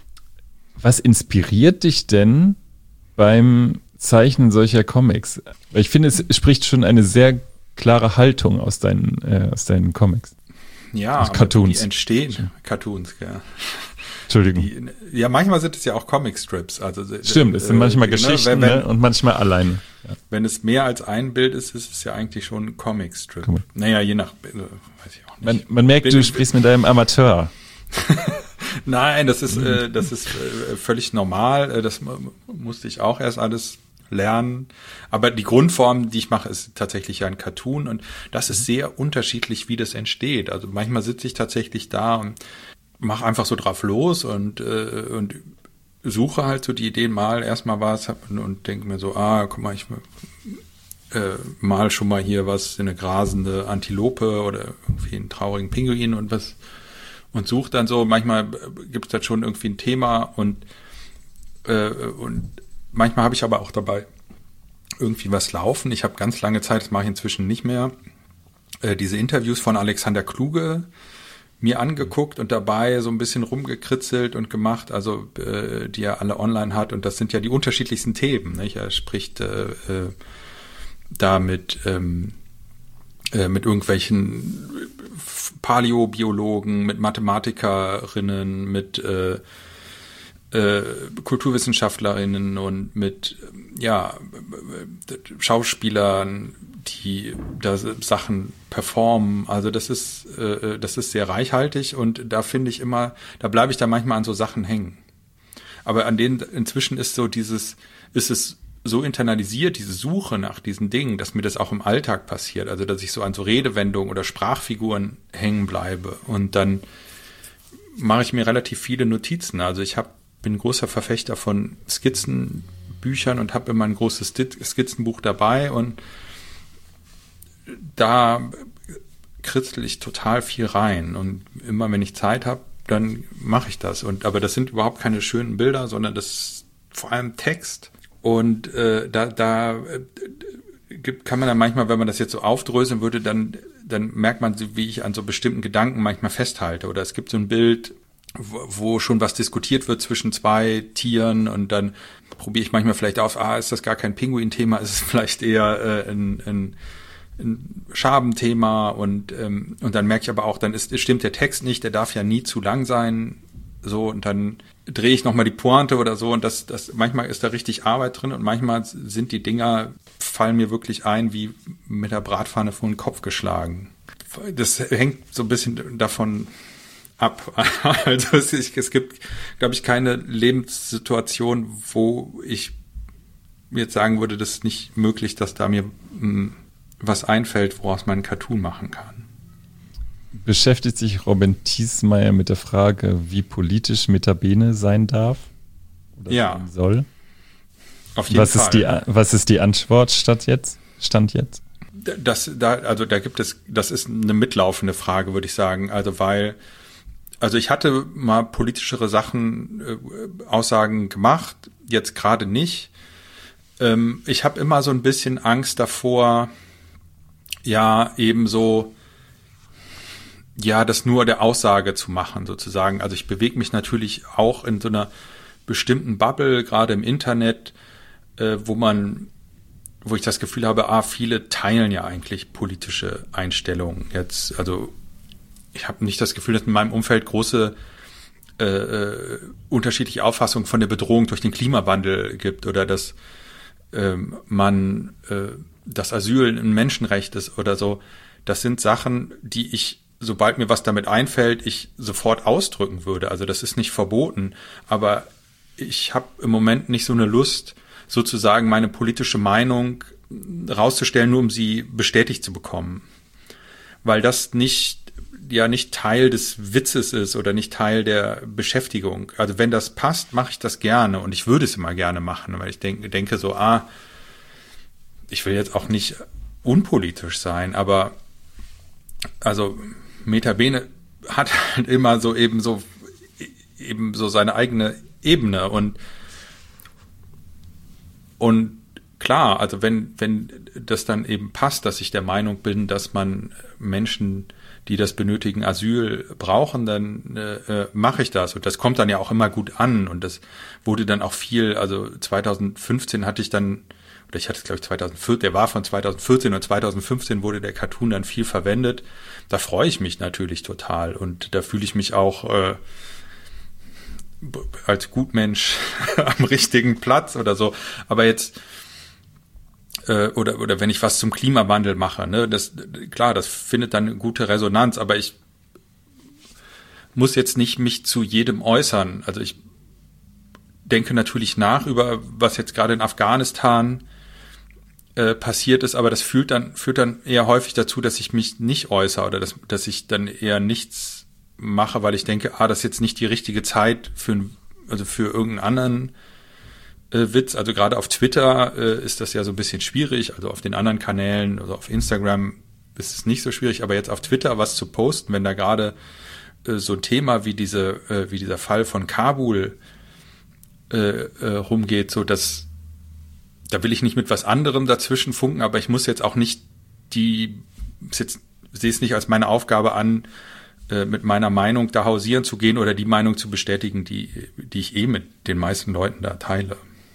Was inspiriert dich denn beim Zeichnen solcher Comics? Weil ich finde, es spricht schon eine sehr klare Haltung aus deinen Comics. Ja, aus Cartoons. Die entstehen. Cartoons, ja. Entschuldigung. Ja, manchmal sind es ja auch Comicstrips. Also, stimmt, es sind manchmal Geschichten und manchmal alleine. Ja. Wenn es mehr als ein Bild ist, ist es ja eigentlich schon ein Comicstrip. Naja, je nach, weiß ich auch nicht. Man merkt, du sprichst mit deinem Amateur. Nein, das ist völlig normal. Das musste ich auch erst alles lernen. Aber die Grundform, die ich mache, ist tatsächlich ein Cartoon und das ist sehr unterschiedlich, wie das entsteht. Also manchmal sitze ich tatsächlich da und mache einfach so drauf los und suche halt so die Ideen, mal erstmal was und denke mir so, guck mal, ich mal schon mal hier was, eine grasende Antilope oder irgendwie einen traurigen Pinguin und suche dann so, manchmal gibt es da schon irgendwie ein Thema und manchmal habe ich aber auch dabei irgendwie was laufen. Ich habe ganz lange Zeit, das mache ich inzwischen nicht mehr, diese Interviews von Alexander Kluge mir angeguckt und dabei so ein bisschen rumgekritzelt und gemacht, also die er alle online hat und das sind ja die unterschiedlichsten Themen. Nicht? Er spricht da mit irgendwelchen Paläobiologen, mit Mathematikerinnen, mit Kulturwissenschaftlerinnen und mit Schauspielern, die da Sachen performen. Also das ist sehr reichhaltig und da finde ich immer, da bleibe ich da manchmal an so Sachen hängen. Aber an denen inzwischen ist es so internalisiert, diese Suche nach diesen Dingen, dass mir das auch im Alltag passiert. Also dass ich so an so Redewendungen oder Sprachfiguren hängen bleibe und dann mache ich mir relativ viele Notizen. Also bin ein großer Verfechter von Skizzenbüchern und habe immer ein großes Skizzenbuch dabei und da kritzel ich total viel rein und immer wenn ich Zeit habe, dann mache ich das. Aber das sind überhaupt keine schönen Bilder, sondern das ist vor allem Text und da kann man dann manchmal, wenn man das jetzt so aufdröseln würde, dann merkt man, wie ich an so bestimmten Gedanken manchmal festhalte. Oder es gibt so ein Bild, wo schon was diskutiert wird zwischen 2 Tieren und dann probiere ich manchmal vielleicht auf, ist das gar kein Pinguin-Thema, ist es vielleicht eher ein Schabenthema und dann merke ich aber auch, dann stimmt der Text nicht, der darf ja nie zu lang sein, so und dann drehe ich nochmal die Pointe oder so und das manchmal ist da richtig Arbeit drin und manchmal sind die Dinger, fallen mir wirklich ein, wie mit der Bratpfanne vor den Kopf geschlagen. Das hängt so ein bisschen davon ab. Also es gibt, glaube ich, keine Lebenssituation, wo ich jetzt sagen würde, das ist nicht möglich, dass da mir was einfällt, woraus man einen Cartoon machen kann. Beschäftigt sich Robin Thiesmeier mit der Frage, wie politisch Metabene sein darf? Oder sein soll? Auf jeden Fall. Was ist die Antwort Stand jetzt? Das ist eine mitlaufende Frage, würde ich sagen. Also ich hatte mal politischere Aussagen gemacht, jetzt gerade nicht. Ich habe immer so ein bisschen Angst davor, das nur der Aussage zu machen, sozusagen. Also ich bewege mich natürlich auch in so einer bestimmten Bubble, gerade im Internet, wo ich das Gefühl habe, viele teilen ja eigentlich politische Einstellungen jetzt. Also ich habe nicht das Gefühl, dass in meinem Umfeld große unterschiedliche Auffassungen von der Bedrohung durch den Klimawandel gibt oder dass das Asyl ein Menschenrecht ist oder so. Das sind Sachen, die ich, sobald mir was damit einfällt, ich sofort ausdrücken würde. Also das ist nicht verboten, aber ich habe im Moment nicht so eine Lust, sozusagen meine politische Meinung rauszustellen, nur um sie bestätigt zu bekommen. Weil das nicht Teil des Witzes ist oder nicht Teil der Beschäftigung. Also wenn das passt, mache ich das gerne und ich würde es immer gerne machen, weil ich denke so, ich will jetzt auch nicht unpolitisch sein, aber also Metabene hat halt immer so eben so seine eigene Ebene und klar, also wenn das dann eben passt, dass ich der Meinung bin, dass man Menschen, die das benötigen, Asyl brauchen, dann mache ich das. Und das kommt dann ja auch immer gut an. Und das wurde dann auch viel, also 2015 hatte ich dann, oder ich hatte es glaube ich 2014, der war von 2014 und 2015 wurde der Cartoon dann viel verwendet. Da freue ich mich natürlich total. Und da fühle ich mich auch als Gutmensch am richtigen Platz oder so. Aber jetzt oder wenn ich was zum Klimawandel mache, ne, das findet dann eine gute Resonanz, aber ich muss jetzt nicht mich zu jedem äußern. Also ich denke natürlich nach über, was jetzt gerade in Afghanistan passiert ist, aber das führt dann eher häufig dazu, dass ich mich nicht äußere oder dass ich dann eher nichts mache, weil ich denke, das ist jetzt nicht die richtige Zeit für irgendeinen anderen Witz. Also gerade auf Twitter ist das ja so ein bisschen schwierig, also auf den anderen Kanälen, also auf Instagram ist es nicht so schwierig, aber jetzt auf Twitter was zu posten, wenn da gerade so ein Thema wie dieser Fall von Kabul rumgeht, so dass da will ich nicht mit was anderem dazwischen funken, aber ich muss jetzt auch nicht sehe es nicht als meine Aufgabe an, mit meiner Meinung da hausieren zu gehen oder die Meinung zu bestätigen, die ich mit den meisten Leuten da teile.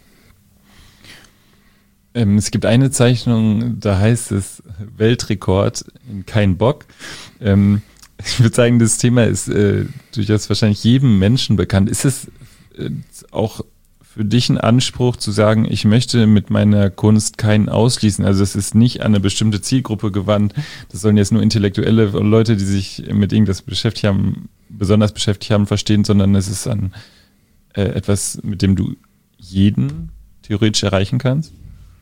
Es gibt eine Zeichnung, da heißt es Weltrekord in kein Bock. Ich würde sagen, das Thema ist durchaus wahrscheinlich jedem Menschen bekannt. Ist es auch für dich ein Anspruch zu sagen, ich möchte mit meiner Kunst keinen ausschließen? Also es ist nicht an eine bestimmte Zielgruppe gewandt. Das sollen jetzt nur intellektuelle Leute, die sich mit irgendwas besonders beschäftigt haben, verstehen, sondern es ist an etwas, mit dem du jeden theoretisch erreichen kannst?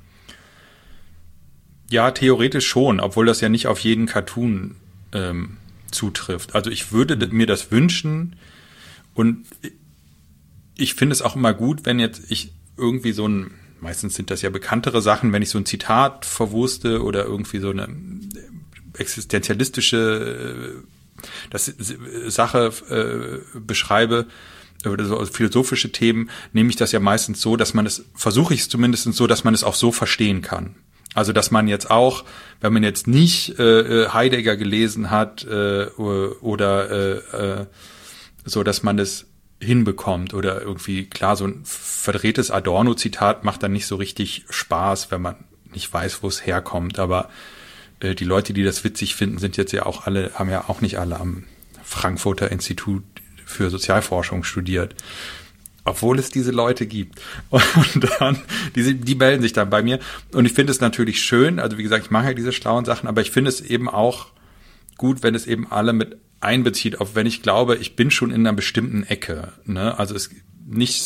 Ja, theoretisch schon, obwohl das ja nicht auf jeden Cartoon zutrifft. Also ich würde mir das wünschen und ich finde es auch immer gut, wenn jetzt ich irgendwie meistens sind das ja bekanntere Sachen, wenn ich so ein Zitat verwurste oder irgendwie so eine existenzialistische Sache beschreibe oder so philosophische Themen, nehme ich das ja meistens so, versuche ich es zumindest so, dass man es auch so verstehen kann. Also dass man jetzt auch, wenn man jetzt nicht Heidegger gelesen hat oder so, dass man es hinbekommt oder irgendwie, klar, so ein verdrehtes Adorno-Zitat macht dann nicht so richtig Spaß, wenn man nicht weiß, wo es herkommt, aber die Leute, die das witzig finden, sind jetzt ja auch haben ja auch nicht alle am Frankfurter Institut für Sozialforschung studiert. Obwohl es diese Leute gibt. Und dann, die melden sich dann bei mir. Und ich finde es natürlich schön, also wie gesagt, ich mache ja diese schlauen Sachen, aber ich finde es eben auch gut, wenn es eben alle mit einbezieht, auch wenn ich glaube, ich bin schon in einer bestimmten Ecke. Ne? Also es nicht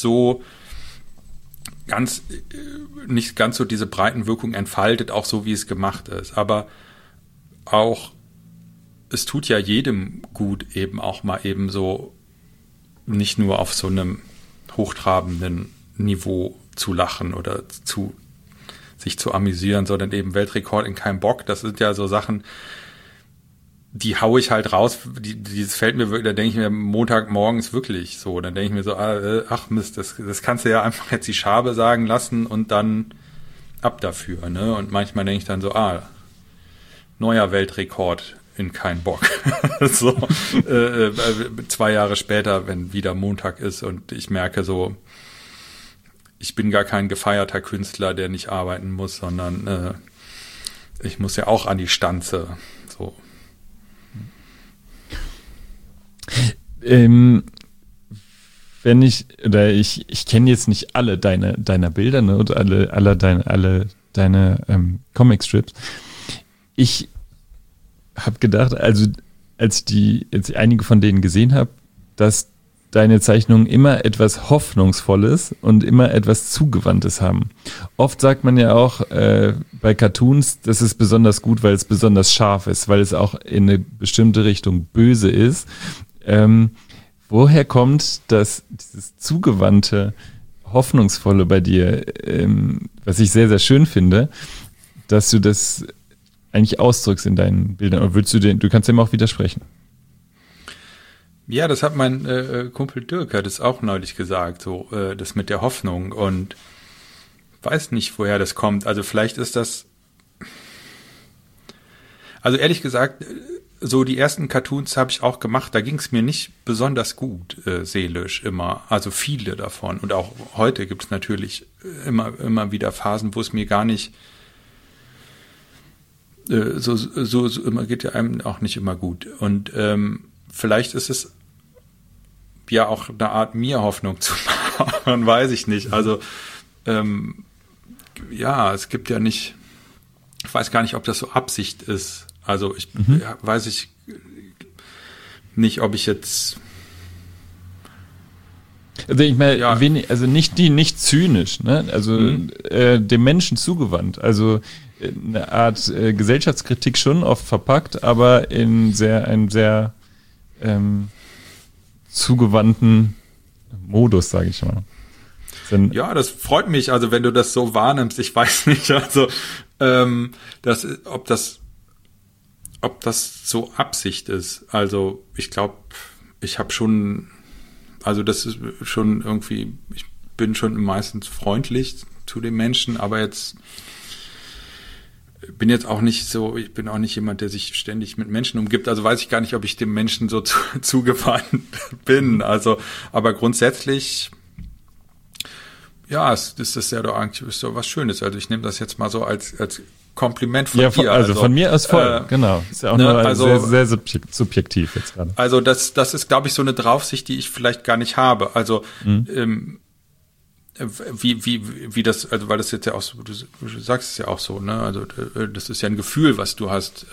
ganz so diese Breitenwirkung entfaltet, auch so wie es gemacht ist. Aber auch es tut ja jedem gut, eben auch mal eben so nicht nur auf so einem hochtrabenden Niveau zu lachen oder sich zu amüsieren, sondern eben Weltrekord in keinem Bock. Das sind ja so Sachen, die haue ich halt raus. Dieses fällt mir wirklich, da denke ich mir Montagmorgens wirklich so. Dann denke ich mir so, ach Mist, das kannst du ja einfach jetzt die Schabe sagen lassen und dann ab dafür. Ne? Und manchmal denke ich dann so, neuer Weltrekord in kein Bock. So 2 Jahre später, wenn wieder Montag ist und ich merke so, ich bin gar kein gefeierter Künstler, der nicht arbeiten muss, sondern ich muss ja auch an die Stanze. So. Wenn ich kenne jetzt nicht alle deiner Bilder, ne, und alle deine Comicstrips. Ich habe gedacht, also als ich einige von denen gesehen habe, dass deine Zeichnungen immer etwas Hoffnungsvolles und immer etwas Zugewandtes haben. Oft sagt man ja auch bei Cartoons, das ist besonders gut, weil es besonders scharf ist, weil es auch in eine bestimmte Richtung böse ist. Woher kommt dieses zugewandte, hoffnungsvolle bei dir, was ich sehr, sehr schön finde, dass du das eigentlich ausdrückst in deinen Bildern? Oder du kannst dem auch widersprechen? Ja, das hat mein Kumpel Dirk hat es auch neulich gesagt, so das mit der Hoffnung, und weiß nicht, woher das kommt. Also vielleicht ist das, also ehrlich gesagt, so die ersten Cartoons habe ich auch gemacht, da ging es mir nicht besonders gut seelisch immer, also viele davon, und auch heute gibt es natürlich immer wieder Phasen, wo es mir gar nicht so immer geht ja einem auch nicht immer gut, und vielleicht ist es ja auch eine Art, mir Hoffnung zu machen, weiß ich nicht. Also ja, es gibt ja nicht, ich weiß gar nicht, ob das so Absicht ist. Also weiß ich nicht, ob ich jetzt. Also ich meine, also nicht zynisch, ne? Also dem Menschen zugewandt. Also eine Art Gesellschaftskritik schon oft verpackt, aber in einen sehr zugewandten Modus, sage ich mal. Ja, das freut mich, also wenn du das so wahrnimmst, ich weiß nicht, also ob das so Absicht ist. Also ich glaube, ich habe schon, also das ist schon irgendwie, ich bin schon meistens freundlich zu den Menschen, aber jetzt bin jetzt auch nicht so, ich bin auch nicht jemand, der sich ständig mit Menschen umgibt, also weiß ich gar nicht, ob ich dem Menschen so zugewandt bin, also, aber grundsätzlich, ja, das ist ja doch eigentlich ist so was Schönes, also ich nehme das jetzt mal so als Kompliment von dir. Also von mir aus voll, genau. Ist ja auch nur sehr, sehr subjektiv jetzt gerade. Also das ist, glaube ich, so eine Draufsicht, die ich vielleicht gar nicht habe. Also wie das, also weil das jetzt ja auch so, du sagst es ja auch so, ne? Also das ist ja ein Gefühl, was du hast.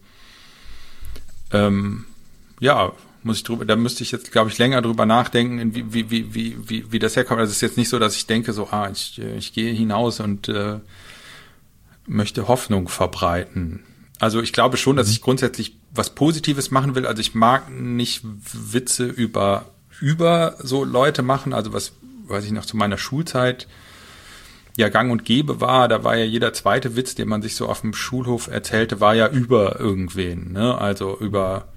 Ja, da müsste ich jetzt, glaube ich, länger drüber nachdenken, wie das herkommt. Also es ist jetzt nicht so, dass ich denke, so, ich gehe hinaus und möchte Hoffnung verbreiten. Also ich glaube schon, dass ich grundsätzlich was Positives machen will. Also ich mag nicht Witze über so Leute machen. Also was, weiß ich noch, zu meiner Schulzeit ja gang und gäbe war, da war ja jeder zweite Witz, den man sich so auf dem Schulhof erzählte, war ja über irgendwen, ne? Also über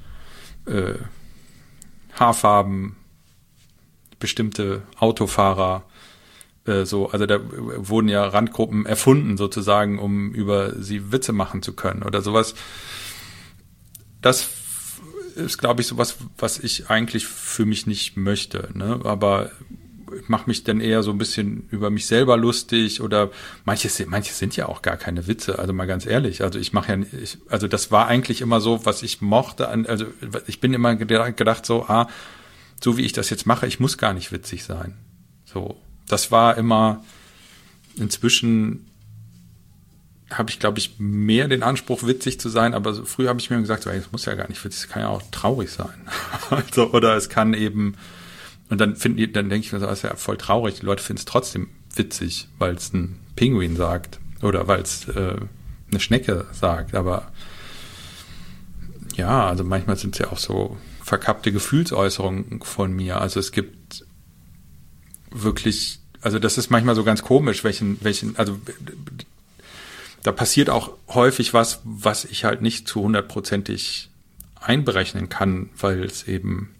Haarfarben, bestimmte Autofahrer, so, also da wurden ja Randgruppen erfunden sozusagen, um über sie Witze machen zu können oder sowas. Das ist, glaube ich, sowas, was ich eigentlich für mich nicht möchte, ne? Aber ich mache mich dann eher so ein bisschen über mich selber lustig, oder manche sind ja auch gar keine Witze, also mal ganz ehrlich. Also ich mache ja, also das war eigentlich immer so, was ich mochte. Also ich bin immer gedacht so, so wie ich das jetzt mache, ich muss gar nicht witzig sein. So. Das war immer, inzwischen habe ich, glaube ich, mehr den Anspruch, witzig zu sein, aber so früher habe ich mir gesagt, so, ey, das muss ja gar nicht witzig, es kann ja auch traurig sein. Also, oder es kann eben, und dann denke ich mir so, das ist ja voll traurig, die Leute finden es trotzdem witzig, weil es ein Pinguin sagt oder weil es eine Schnecke sagt, aber ja, also manchmal sind es ja auch so verkappte Gefühlsäußerungen von mir, also es gibt wirklich, also das ist manchmal so ganz komisch, also da passiert auch häufig was ich halt nicht zu 100%ig einberechnen kann, weil es eben,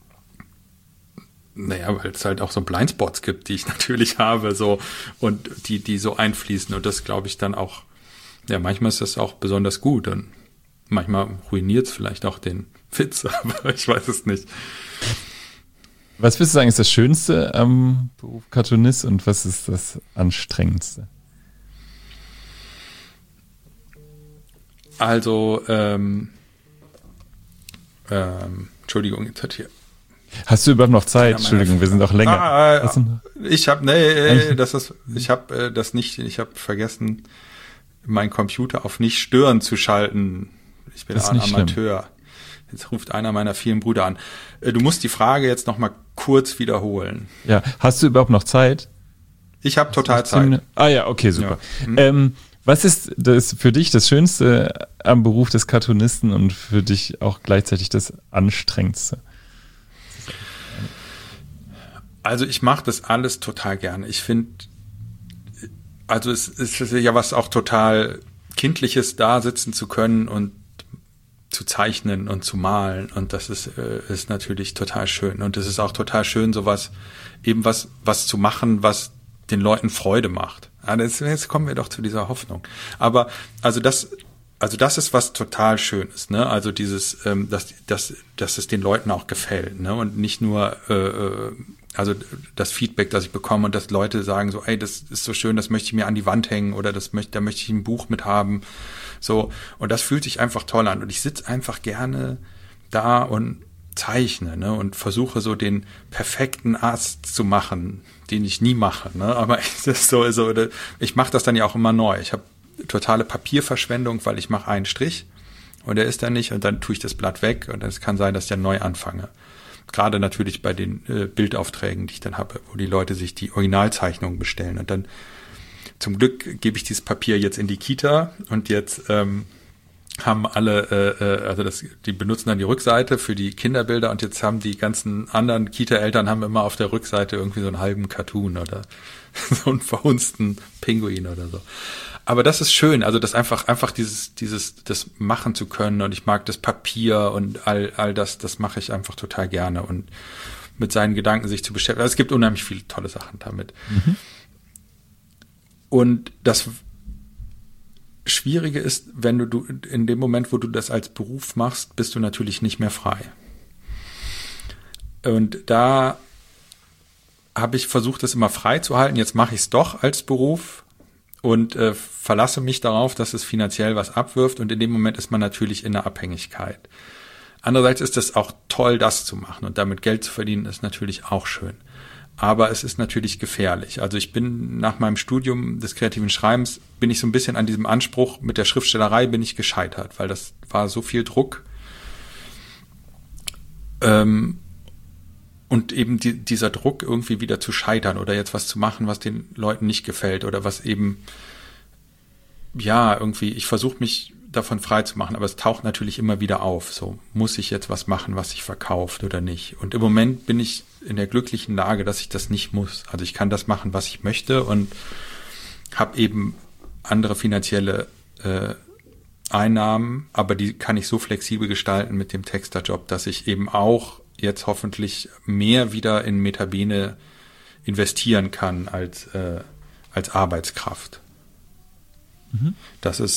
weil es halt auch so Blindspots gibt, die ich natürlich habe, so, und die so einfließen, und das glaube ich dann auch, ja, manchmal ist das auch besonders gut und manchmal ruiniert es vielleicht auch den Witz, aber ich weiß es nicht. Was würdest du sagen, ist das Schönste am Beruf Cartoonist und was ist das Anstrengendste? Also, Entschuldigung, jetzt hat hier. Hast du überhaupt noch Zeit? Entschuldigung, wir sind auch länger. Ich habe vergessen, meinen Computer auf nicht stören zu schalten. Ich bin ein Amateur. Schlimm. Jetzt ruft einer meiner vielen Brüder an. Du musst die Frage jetzt noch mal kurz wiederholen. Ja, hast du überhaupt noch Zeit? Ich habe total Zeit. Ja, okay, super. Ja. Was ist das für dich das Schönste am Beruf des Cartoonisten und für dich auch gleichzeitig das Anstrengendste? Also ich mache das alles total gerne. Ich finde, also es ist ja was auch total Kindliches, da sitzen zu können und zu zeichnen und zu malen, und das ist natürlich total schön, und es ist auch total schön, sowas eben was zu machen, was den Leuten Freude macht. Jetzt kommen wir doch zu dieser Hoffnung. Aber das ist was total Schönes, ne? Also dieses, dass es den Leuten auch gefällt, ne? Und nicht nur, also das Feedback, das ich bekomme, und dass Leute sagen so, ey, das ist so schön, das möchte ich mir an die Wand hängen, oder da möchte ich ein Buch mit haben, so. Und das fühlt sich einfach toll an. Und ich sitze einfach gerne da und zeichne, ne? Und versuche so den perfekten Ast zu machen, den ich nie mache, ne? Aber es ist so, ich mache das dann ja auch immer neu. Ich habe totale Papierverschwendung, weil ich mache einen Strich und der ist dann nicht, und dann tue ich das Blatt weg, und es kann sein, dass ich dann neu anfange. Gerade natürlich bei den Bildaufträgen, die ich dann habe, wo die Leute sich die Originalzeichnungen bestellen, und dann zum Glück gebe ich dieses Papier jetzt in die Kita, und jetzt haben alle, die benutzen dann die Rückseite für die Kinderbilder, und jetzt haben die ganzen anderen Kita-Eltern haben immer auf der Rückseite irgendwie so einen halben Cartoon oder so einen verhunzten Pinguin oder so. Aber das ist schön, also das einfach das machen zu können, und ich mag das Papier und all das mache ich einfach total gerne, und mit seinen Gedanken sich zu beschäftigen. Also es gibt unheimlich viele tolle Sachen damit. Mhm. Und das Schwierige ist, wenn du in dem Moment, wo du das als Beruf machst, bist du natürlich nicht mehr frei. Und da habe ich versucht, das immer frei zu halten. Jetzt mache ich es doch als Beruf und verlasse mich darauf, dass es finanziell was abwirft. Und in dem Moment ist man natürlich in der Abhängigkeit. Andererseits ist es auch toll, das zu machen, und damit Geld zu verdienen, ist natürlich auch schön. Aber es ist natürlich gefährlich. Also ich bin nach meinem Studium des kreativen Schreibens, bin ich so ein bisschen an diesem Anspruch mit der Schriftstellerei bin ich gescheitert, weil das war so viel Druck. Und eben dieser Druck, irgendwie wieder zu scheitern oder jetzt was zu machen, was den Leuten nicht gefällt, oder was eben, ja, irgendwie, ich versuche mich davon frei zu machen, aber es taucht natürlich immer wieder auf. So, muss ich jetzt was machen, was sich verkauft oder nicht? Und im Moment bin ich in der glücklichen Lage, dass ich das nicht muss. Also ich kann das machen, was ich möchte, und habe eben andere finanzielle Einnahmen, aber die kann ich so flexibel gestalten mit dem Texterjob, dass ich eben auch jetzt hoffentlich mehr wieder in Metabene investieren kann als Arbeitskraft. Mhm. Das ist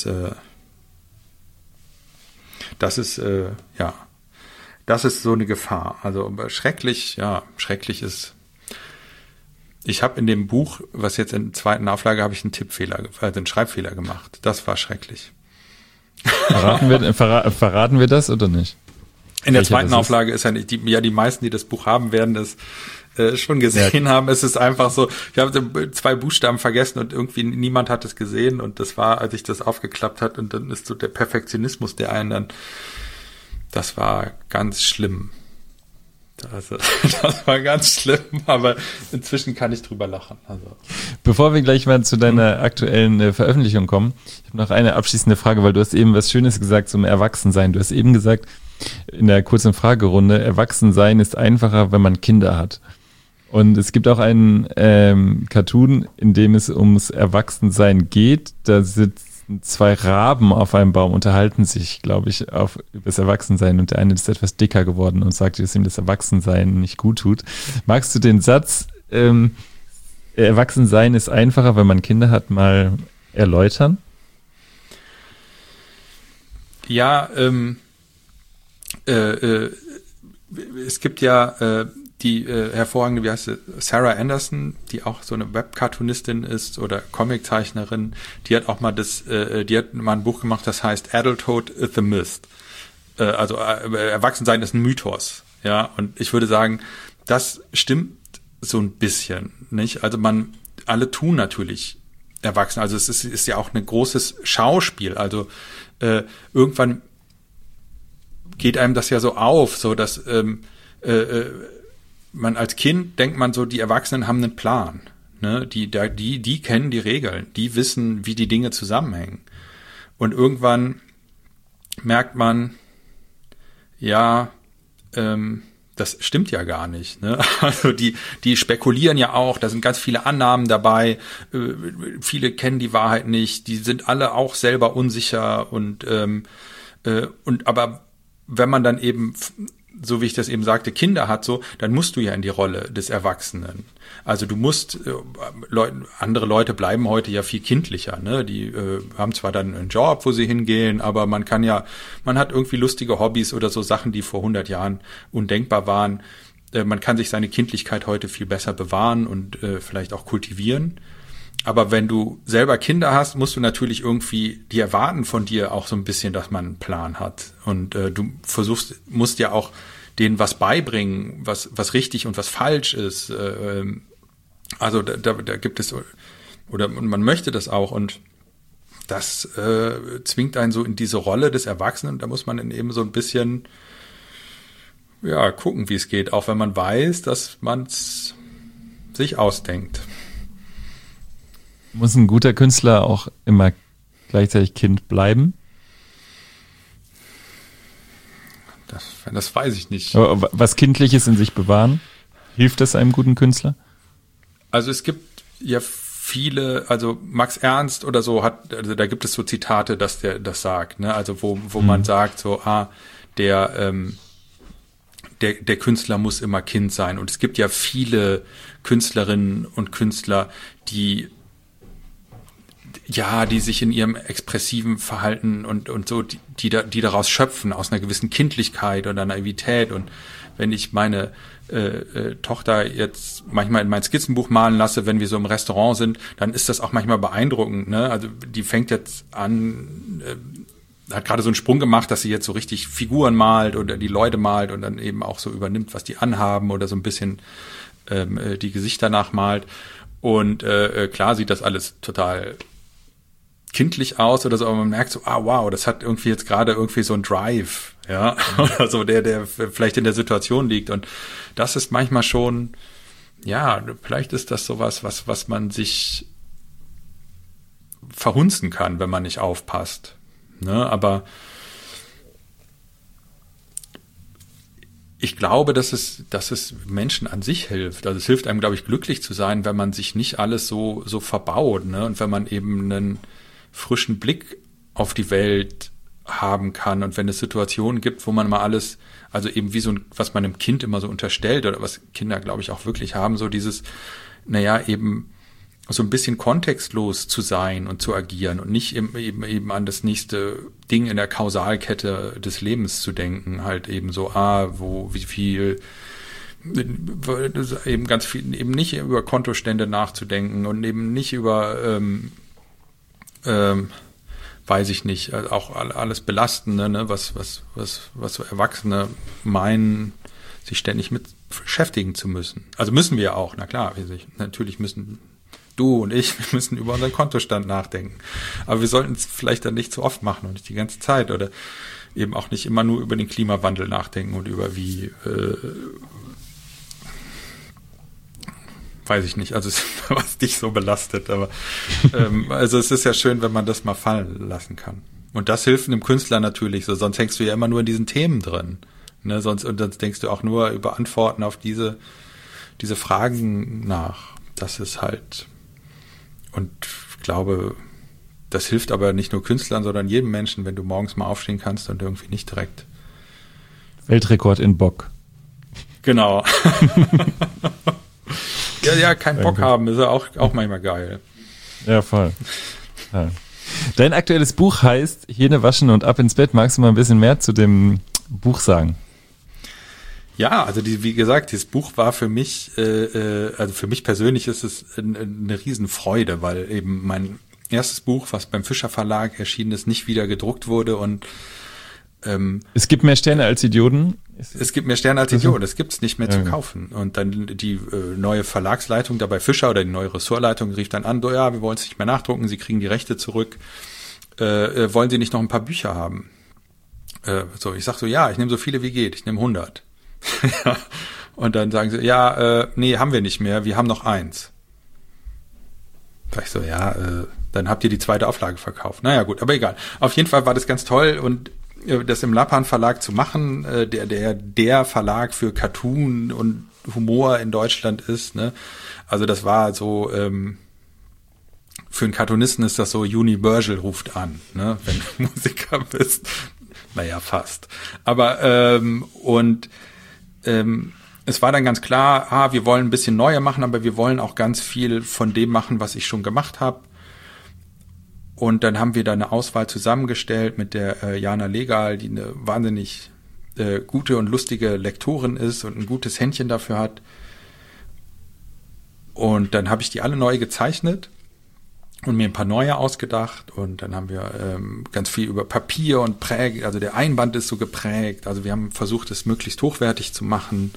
so eine Gefahr. Also schrecklich ist. Ich habe in dem Buch, was jetzt in der zweiten Auflage, habe ich einen Schreibfehler gemacht. Das war schrecklich. Verraten wir das oder nicht? In der zweiten Auflage ist ja nicht, die meisten, die das Buch haben, werden es schon gesehen haben. Es ist einfach so, ich habe 2 Buchstaben vergessen und irgendwie niemand hat es gesehen und das war, als ich das aufgeklappt hat und dann ist so der Perfektionismus der einen dann, das war ganz schlimm. Das war ganz schlimm, aber inzwischen kann ich drüber lachen. Also. Bevor wir gleich mal zu deiner aktuellen Veröffentlichung kommen, ich habe noch eine abschließende Frage, weil du hast eben was Schönes gesagt zum Erwachsensein. Du hast eben gesagt, in der kurzen Fragerunde, Erwachsensein ist einfacher, wenn man Kinder hat. Und es gibt auch einen Cartoon, in dem es ums Erwachsensein geht. Da sitzen 2 Raben auf einem Baum, unterhalten sich, glaube ich, über das Erwachsensein. Und der eine ist etwas dicker geworden und sagt, dass ihm das Erwachsensein nicht gut tut. Magst du den Satz, Erwachsensein ist einfacher, wenn man Kinder hat, mal erläutern? Ja, es gibt ja die hervorragende, wie heißt sie, Sarah Anderson, die auch so eine Webcartoonistin ist oder Comiczeichnerin, die hat auch mal die hat mal ein Buch gemacht, das heißt Adulthood is the Myth. Also Erwachsensein ist ein Mythos, ja, und ich würde sagen, das stimmt so ein bisschen, nicht? Also alle tun natürlich erwachsen, also es ist ja auch ein großes Schauspiel, also irgendwann geht einem das ja so auf, so dass man als Kind denkt man so, die Erwachsenen haben einen Plan, ne? Die kennen die Regeln, die wissen, wie die Dinge zusammenhängen. Und irgendwann merkt man, ja, das stimmt ja gar nicht, ne? Also die spekulieren ja auch, da sind ganz viele Annahmen dabei, viele kennen die Wahrheit nicht, die sind alle auch selber unsicher und aber wenn man dann eben, so wie ich das eben sagte, Kinder hat so, dann musst du ja in die Rolle des Erwachsenen. Also du musst, andere Leute bleiben heute ja viel kindlicher, ne? Die haben zwar dann einen Job, wo sie hingehen, aber man hat irgendwie lustige Hobbys oder so Sachen, die vor 100 Jahren undenkbar waren. Man kann sich seine Kindlichkeit heute viel besser bewahren und vielleicht auch kultivieren. Aber wenn du selber Kinder hast, musst du natürlich irgendwie, die erwarten von dir auch so ein bisschen, dass man einen Plan hat. Und du musst ja auch denen was beibringen, was richtig und was falsch ist. Also da gibt es, oder man möchte das auch. Und das zwingt einen so in diese Rolle des Erwachsenen. Da muss man dann eben so ein bisschen, ja, gucken, wie es geht. Auch wenn man weiß, dass man es sich ausdenkt. Muss ein guter Künstler auch immer gleichzeitig Kind bleiben? Das weiß ich nicht. Aber was Kindliches in sich bewahren? Hilft das einem guten Künstler? Also es gibt ja viele, also Max Ernst oder so also da gibt es so Zitate, dass der das sagt, ne? Also wo man sagt so, der Künstler muss immer Kind sein. Und es gibt ja viele Künstlerinnen und Künstler, die sich in ihrem expressiven Verhalten und so, die daraus schöpfen, aus einer gewissen Kindlichkeit oder Naivität. Und wenn ich meine Tochter jetzt manchmal in mein Skizzenbuch malen lasse, wenn wir so im Restaurant sind, dann ist das auch manchmal beeindruckend, ne? Also die fängt jetzt an, hat gerade so einen Sprung gemacht, dass sie jetzt so richtig Figuren malt oder die Leute malt und dann eben auch so übernimmt, was die anhaben oder so ein bisschen die Gesichter nachmalt. Und klar sieht das alles total kindlich aus oder so, aber man merkt so, wow, das hat irgendwie jetzt gerade irgendwie so ein Drive, ja, oder so, der vielleicht in der Situation liegt. Und das ist manchmal schon, ja, vielleicht ist das sowas, was man sich verhunzen kann, wenn man nicht aufpasst, ne, aber ich glaube, dass es Menschen an sich hilft. Also es hilft einem, glaube ich, glücklich zu sein, wenn man sich nicht alles so verbaut, ne, und wenn man eben einen frischen Blick auf die Welt haben kann und wenn es Situationen gibt, wo man mal alles, also eben wie so was man einem Kind immer so unterstellt oder was Kinder, glaube ich, auch wirklich haben, so dieses, eben so ein bisschen kontextlos zu sein und zu agieren und nicht eben an das nächste Ding in der Kausalkette des Lebens zu denken, halt eben so, wie viel, eben ganz viel, eben nicht über Kontostände nachzudenken und eben nicht über weiß ich nicht, auch alles Belastende, ne, was so Erwachsene meinen, sich ständig mit beschäftigen zu müssen. Also müssen wir auch, na klar, natürlich müssen du und ich, wir müssen über unseren Kontostand nachdenken. Aber wir sollten es vielleicht dann nicht zu oft machen und nicht die ganze Zeit oder eben auch nicht immer nur über den Klimawandel nachdenken und über wie, weiß ich nicht, also was dich so belastet, aber also es ist ja schön, wenn man das mal fallen lassen kann. Und das hilft einem Künstler natürlich so, sonst hängst du ja immer nur in diesen Themen drin. Ne, sonst denkst du auch nur über Antworten auf diese Fragen nach. Das ist halt, und ich glaube, das hilft aber nicht nur Künstlern, sondern jedem Menschen, wenn du morgens mal aufstehen kannst und irgendwie nicht direkt. Weltrekord in Bock. Genau. ja, keinen Bock haben, ist ja auch manchmal geil. Ja, voll. Ja. Dein aktuelles Buch heißt Hähne waschen und ab ins Bett. Magst du mal ein bisschen mehr zu dem Buch sagen? Ja, also wie gesagt, dieses Buch war für mich, also für mich persönlich ist es eine Riesenfreude, weil eben mein erstes Buch, was beim Fischer Verlag erschienen ist, nicht wieder gedruckt wurde und es gibt mehr Sterne als Idioten. Es gibt mehr Sterne als Idioten, das gibt's nicht mehr zu kaufen. Und dann die neue Verlagsleitung dabei Fischer oder die neue Ressortleitung rief dann an, ja, wir wollen es nicht mehr nachdrucken, Sie kriegen die Rechte zurück. Wollen Sie nicht noch ein paar Bücher haben? Ich sag so, ja, ich nehme so viele wie geht, ich nehme 100. Und dann sagen sie, ja, nee, haben wir nicht mehr, wir haben noch 1. Sag ich so, ja, dann habt ihr die zweite Auflage verkauft. Naja, gut, aber egal. Auf jeden Fall war das ganz toll und das im Lappan Verlag zu machen, der Verlag für Cartoon und Humor in Deutschland ist, ne? Also das war so, für einen Cartoonisten ist das so, Universal ruft an, ne? Wenn du Musiker bist. Naja, fast. Aber, es war dann ganz klar, wir wollen ein bisschen neue machen, aber wir wollen auch ganz viel von dem machen, was ich schon gemacht habe. Und dann haben wir da eine Auswahl zusammengestellt mit der Jana Legal, die eine wahnsinnig gute und lustige Lektorin ist und ein gutes Händchen dafür hat. Und dann habe ich die alle neu gezeichnet und mir ein paar neue ausgedacht. Und dann haben wir ganz viel über Papier und Präg, also der Einband ist so geprägt. Also wir haben versucht, es möglichst hochwertig zu machen.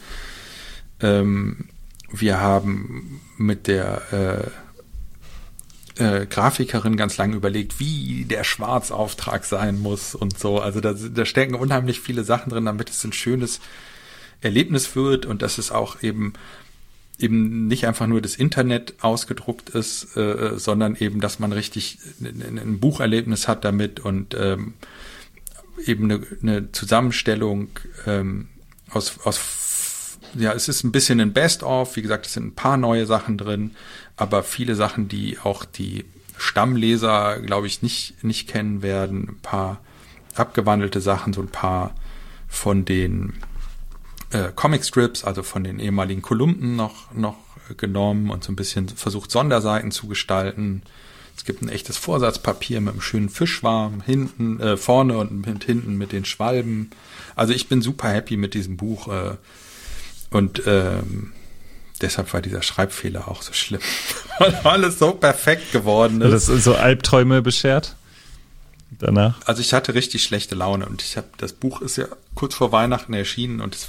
Wir haben mit der Grafikerin ganz lange überlegt, wie der Schwarzauftrag sein muss und so. Also da stecken unheimlich viele Sachen drin, damit es ein schönes Erlebnis wird und dass es auch eben nicht einfach nur das Internet ausgedruckt ist, sondern eben, dass man richtig ein Bucherlebnis hat damit und eben eine Zusammenstellung aus es ist ein bisschen ein Best-of, wie gesagt, es sind ein paar neue Sachen drin, aber viele Sachen, die auch die Stammleser, glaube ich, nicht kennen werden, ein paar abgewandelte Sachen, so ein paar von den Comicstrips, also von den ehemaligen Kolumnen noch genommen und so ein bisschen versucht, Sonderseiten zu gestalten. Es gibt ein echtes Vorsatzpapier mit einem schönen Fischschwarm hinten, vorne und hinten mit den Schwalben. Also ich bin super happy mit diesem Buch und deshalb war dieser Schreibfehler auch so schlimm, weil alles so perfekt geworden ist. Das ist so Albträume beschert danach? Also ich hatte richtig schlechte Laune und das Buch ist ja kurz vor Weihnachten erschienen und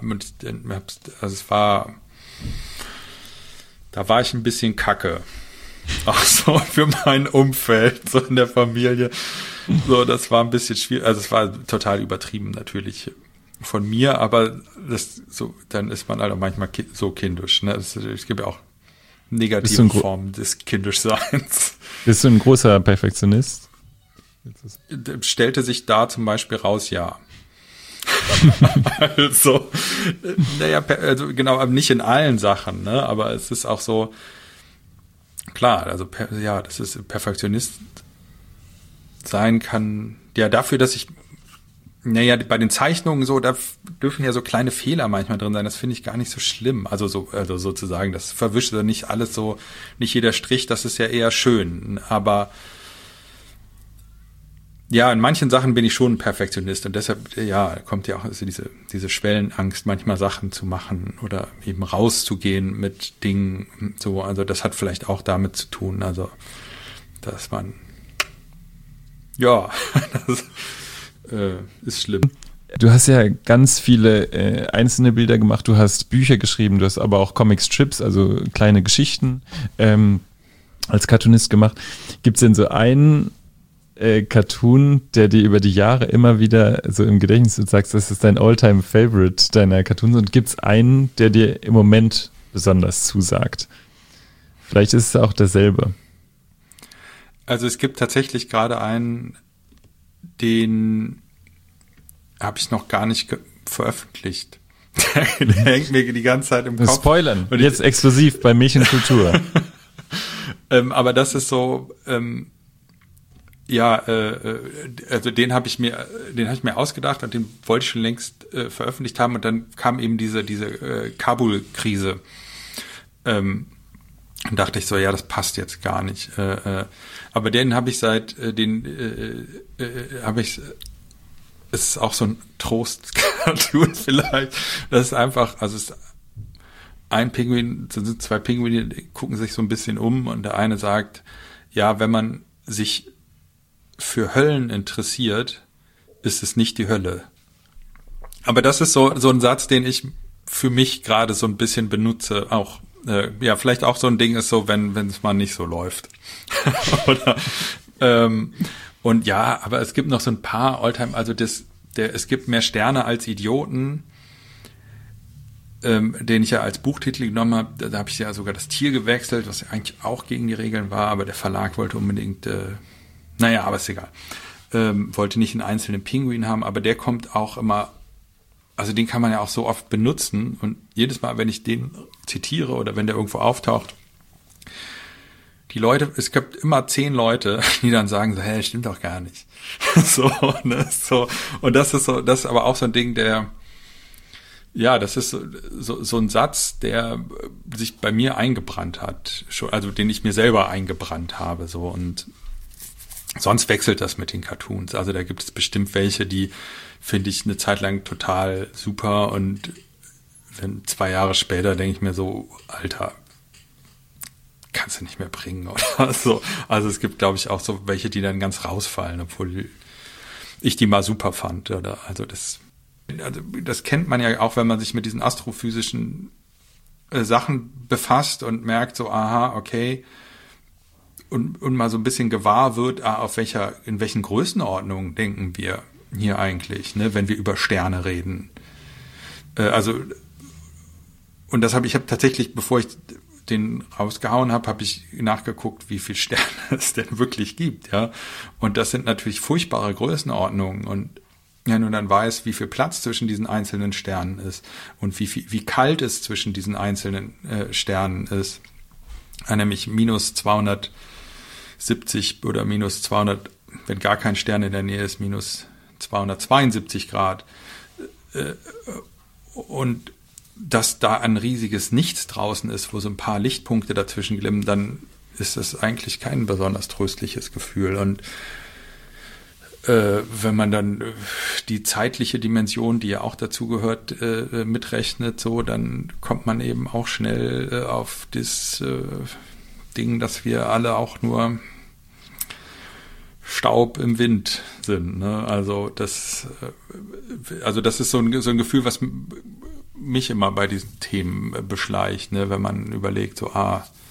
da war ich ein bisschen kacke. Auch so für mein Umfeld, so in der Familie. So, das war ein bisschen schwierig, also es war total übertrieben natürlich von mir, aber dann ist man halt auch manchmal so kindisch, ne? Es gibt ja auch negative Formen des Kindischseins. Bist du ein großer Perfektionist? Stellte sich da zum Beispiel raus, ja. Also genau, aber nicht in allen Sachen, ne? Aber es ist auch so, klar, also das ist Perfektionist sein kann, ja, dafür, dass ich, bei den Zeichnungen so, da dürfen ja so kleine Fehler manchmal drin sein, das finde ich gar nicht so schlimm, also sozusagen, das verwischt ja nicht alles so, nicht jeder Strich, das ist ja eher schön, aber ja, in manchen Sachen bin ich schon ein Perfektionist und deshalb, kommt ja auch also diese Schwellenangst, manchmal Sachen zu machen oder eben rauszugehen mit Dingen, so, also das hat vielleicht auch damit zu tun, also, dass man Ja, das ist schlimm. Du hast ja ganz viele einzelne Bilder gemacht, du hast Bücher geschrieben, du hast aber auch Comic-Strips, also kleine Geschichten als Cartoonist gemacht. Gibt es denn so einen Cartoon, der dir über die Jahre immer wieder so im Gedächtnis, du sagst, das ist dein All-Time-Favorite deiner Cartoons, und gibt es einen, der dir im Moment besonders zusagt? Vielleicht ist es auch derselbe. Also es gibt tatsächlich gerade einen, den habe ich noch gar nicht veröffentlicht. Der hängt mir die ganze Zeit im Kopf. Spoilern. Und jetzt exklusiv bei Milch&Kultur. Aber das ist so, also den habe ich mir ausgedacht und den wollte ich schon längst veröffentlicht haben, und dann kam eben diese Kabul-Krise. Und dachte ich so, ja, das passt jetzt gar nicht. Aber den habe ich es ist auch so ein Trost-Cartoon vielleicht. Das ist einfach, also es ist ein Pinguin, das sind zwei Pinguine, die gucken sich so ein bisschen um, und der eine sagt, ja, wenn man sich für Höllen interessiert, ist es nicht die Hölle. Aber das ist so ein Satz, den ich für mich gerade so ein bisschen benutze, auch vielleicht auch so ein Ding ist so, wenn es mal nicht so läuft. Oder und ja, aber es gibt noch so ein paar Alltime, also es gibt mehr Sterne als Idioten, den ich ja als Buchtitel genommen habe. Da habe ich ja sogar das Tier gewechselt, was ja eigentlich auch gegen die Regeln war, aber der Verlag wollte unbedingt, aber ist egal. Wollte nicht einen einzelnen Pinguin haben, aber der kommt auch immer, also den kann man ja auch so oft benutzen, und jedes Mal, wenn ich den zitiere oder wenn der irgendwo auftaucht, es gibt immer 10 Leute, die dann sagen so, hey, stimmt doch gar nicht. So. Und das ist aber auch so ein Ding, das ist so ein Satz, der sich bei mir eingebrannt hat, also den ich mir selber eingebrannt habe, so. Und sonst wechselt das mit den Cartoons. Also da gibt es bestimmt welche, die finde ich eine Zeit lang total super, und dann 2 Jahre später denke ich mir so, Alter, kannst du nicht mehr bringen oder so. Also es gibt, glaube ich, auch so welche, die dann ganz rausfallen, obwohl ich die mal super fand. Also das kennt man ja auch, wenn man sich mit diesen astrophysischen Sachen befasst und merkt so, aha, okay, und mal so ein bisschen gewahr wird, in welchen Größenordnungen denken wir hier eigentlich, ne, wenn wir über Sterne reden. Und ich habe tatsächlich, bevor ich den rausgehauen habe ich nachgeguckt, wie viel Sterne es denn wirklich gibt, ja. Und das sind natürlich furchtbare Größenordnungen, und wenn du dann weißt, wie viel Platz zwischen diesen einzelnen Sternen ist und wie kalt es zwischen diesen einzelnen Sternen ist, nämlich minus 270 oder minus 200, wenn gar kein Stern in der Nähe ist, minus 272 Grad, und dass da ein riesiges Nichts draußen ist, wo so ein paar Lichtpunkte dazwischen glimmen, dann ist das eigentlich kein besonders tröstliches Gefühl. Und wenn man dann die zeitliche Dimension, die ja auch dazu gehört, mitrechnet, so, dann kommt man eben auch schnell auf das Ding, dass wir alle auch nur Staub im Wind sind, ne? Also das ist so ein Gefühl, was mich immer bei diesen Themen beschleicht, ne? Wenn man überlegt, so,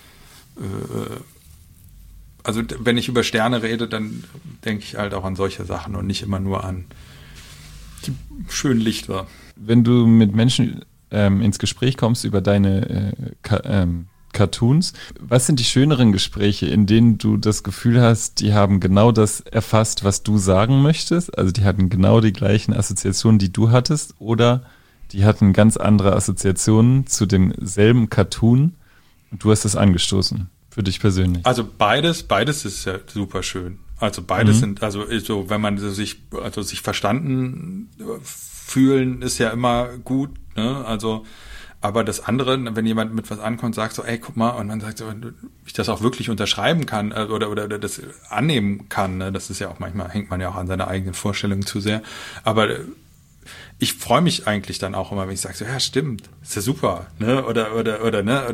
also wenn ich über Sterne rede, dann denke ich halt auch an solche Sachen und nicht immer nur an die schönen Lichter. Wenn du mit Menschen ins Gespräch kommst über deine Cartoons, was sind die schöneren Gespräche, in denen du das Gefühl hast, die haben genau das erfasst, was du sagen möchtest? Also die hatten genau die gleichen Assoziationen, die du hattest, oder die hatten ganz andere Assoziationen zu demselben Cartoon und du hast das angestoßen, für dich persönlich? Also beides ist ja super schön. Also beides sind, also so, wenn man sich verstanden fühlen, ist ja immer gut, ne? Also, aber das andere, wenn jemand mit was ankommt, sagt so, ey, guck mal, und man sagt so, ich das auch wirklich unterschreiben kann oder das annehmen kann, ne? Das ist ja auch manchmal, hängt man ja auch an seiner eigenen Vorstellung zu sehr. Aber ich freue mich eigentlich dann auch immer, wenn ich sage so, ja, stimmt, ist ja super, ne?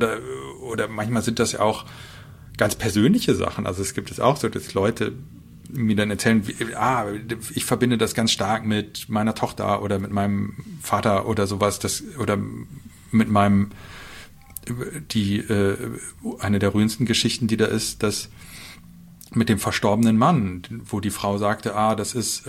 Oder manchmal sind das ja auch ganz persönliche Sachen. Also es gibt es auch so, dass Leute mir dann erzählen, ich verbinde das ganz stark mit meiner Tochter oder mit meinem Vater oder sowas, oder mit meinem, eine der rührendsten Geschichten, die da ist, das mit dem verstorbenen Mann, wo die Frau sagte, das ist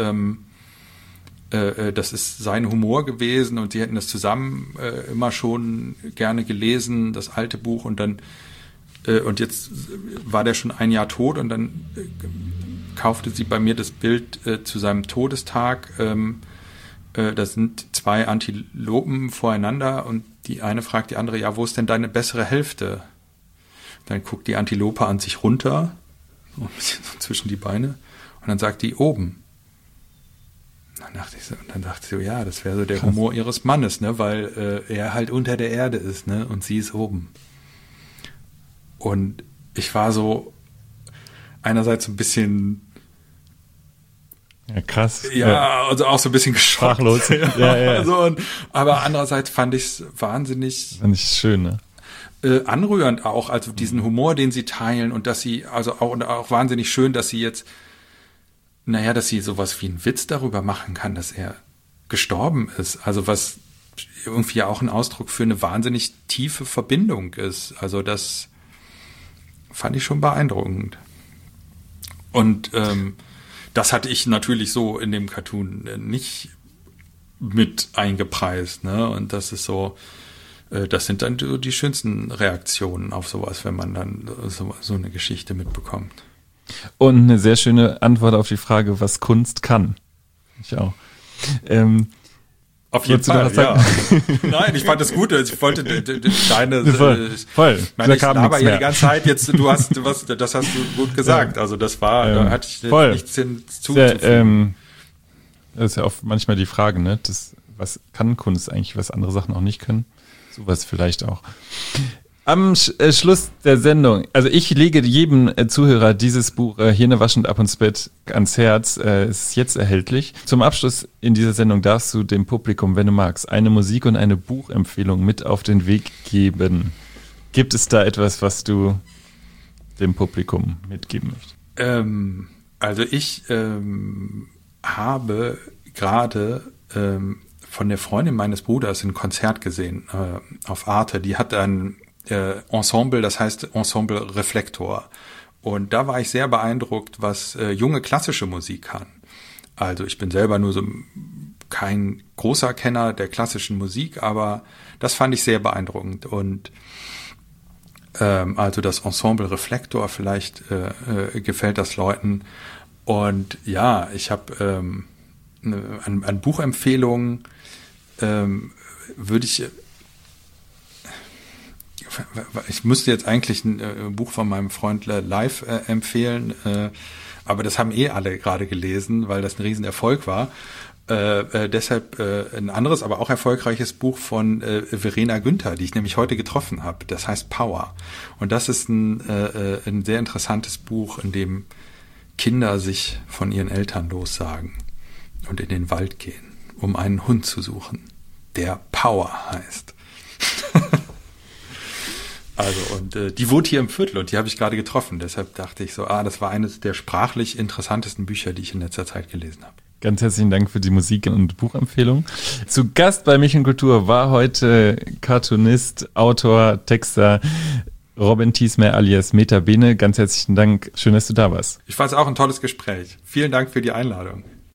sein Humor gewesen und sie hätten das zusammen immer schon gerne gelesen, das alte Buch, und dann und jetzt war der schon ein Jahr tot, und dann kaufte sie bei mir das Bild zu seinem Todestag. Da sind zwei Antilopen voreinander und die eine fragt die andere, ja, wo ist denn deine bessere Hälfte? Dann guckt die Antilope an sich runter, so ein bisschen so zwischen die Beine, und dann sagt die, oben. Dann dachte ich so, ja, das wäre so der Humor ihres Mannes, ne, weil er halt unter der Erde ist, ne, und sie ist oben. Und ich war so einerseits so ein bisschen, ja, krass. Ja, also auch so ein bisschen geschockt. Sprachlos. Ja. Also, aber andererseits fand ich es wahnsinnig schön, ne? Anrührend auch, also diesen Humor, den sie teilen, und dass sie, also auch wahnsinnig schön, dass sie jetzt, dass sie sowas wie einen Witz darüber machen kann, dass er gestorben ist. Also was irgendwie ja auch ein Ausdruck für eine wahnsinnig tiefe Verbindung ist. Also das fand ich schon beeindruckend. Und das hatte ich natürlich so in dem Cartoon nicht mit eingepreist, ne? Und das ist so, das sind dann die schönsten Reaktionen auf sowas, wenn man dann so eine Geschichte mitbekommt. Und eine sehr schöne Antwort auf die Frage, was Kunst kann. Ich auch. Auf jeden Fall, ja. Nein, ich fand das gut. Ich wollte deine... Voll. Nein, ich laber hier die ganze Zeit jetzt, das hast du gut gesagt. Also das war, da hatte ich nichts hinzuzufügen. Das ist ja oft manchmal die Frage, ne? Was kann Kunst eigentlich, was andere Sachen auch nicht können? Sowas vielleicht auch. Am Schluss der Sendung, also ich lege jedem Zuhörer dieses Buch Hirne waschend ab ins Bett ans Herz. Es ist jetzt erhältlich. Zum Abschluss in dieser Sendung darfst du dem Publikum, wenn du magst, eine Musik- und eine Buchempfehlung mit auf den Weg geben. Gibt es da etwas, was du dem Publikum mitgeben möchtest? Also ich habe gerade von der Freundin meines Bruders ein Konzert gesehen auf Arte. Die hat ein Ensemble, das heißt Ensemble Reflektor. Und da war ich sehr beeindruckt, was junge klassische Musik kann. Also ich bin selber nur so kein großer Kenner der klassischen Musik, aber das fand ich sehr beeindruckend. Und also das Ensemble Reflektor, vielleicht gefällt das Leuten. Und ja, ich habe an Buchempfehlungen würde ich müsste jetzt eigentlich ein Buch von meinem Freund Live empfehlen, aber das haben alle gerade gelesen, weil das ein Riesenerfolg war. Deshalb ein anderes, aber auch erfolgreiches Buch von Verena Günther, die ich nämlich heute getroffen habe. Das heißt Power. Und das ist ein sehr interessantes Buch, in dem Kinder sich von ihren Eltern lossagen und in den Wald gehen, um einen Hund zu suchen, der Power heißt. Also, und die wohnt hier im Viertel und die habe ich gerade getroffen. Deshalb dachte ich so, das war eines der sprachlich interessantesten Bücher, die ich in letzter Zeit gelesen habe. Ganz herzlichen Dank für die Musik- und Buchempfehlung. Zu Gast bei Mich und Kultur war heute Cartoonist, Autor, Texter Robin Thiesmer alias Metabene. Ganz herzlichen Dank. Schön, dass du da warst. Ich fand es auch ein tolles Gespräch. Vielen Dank für die Einladung.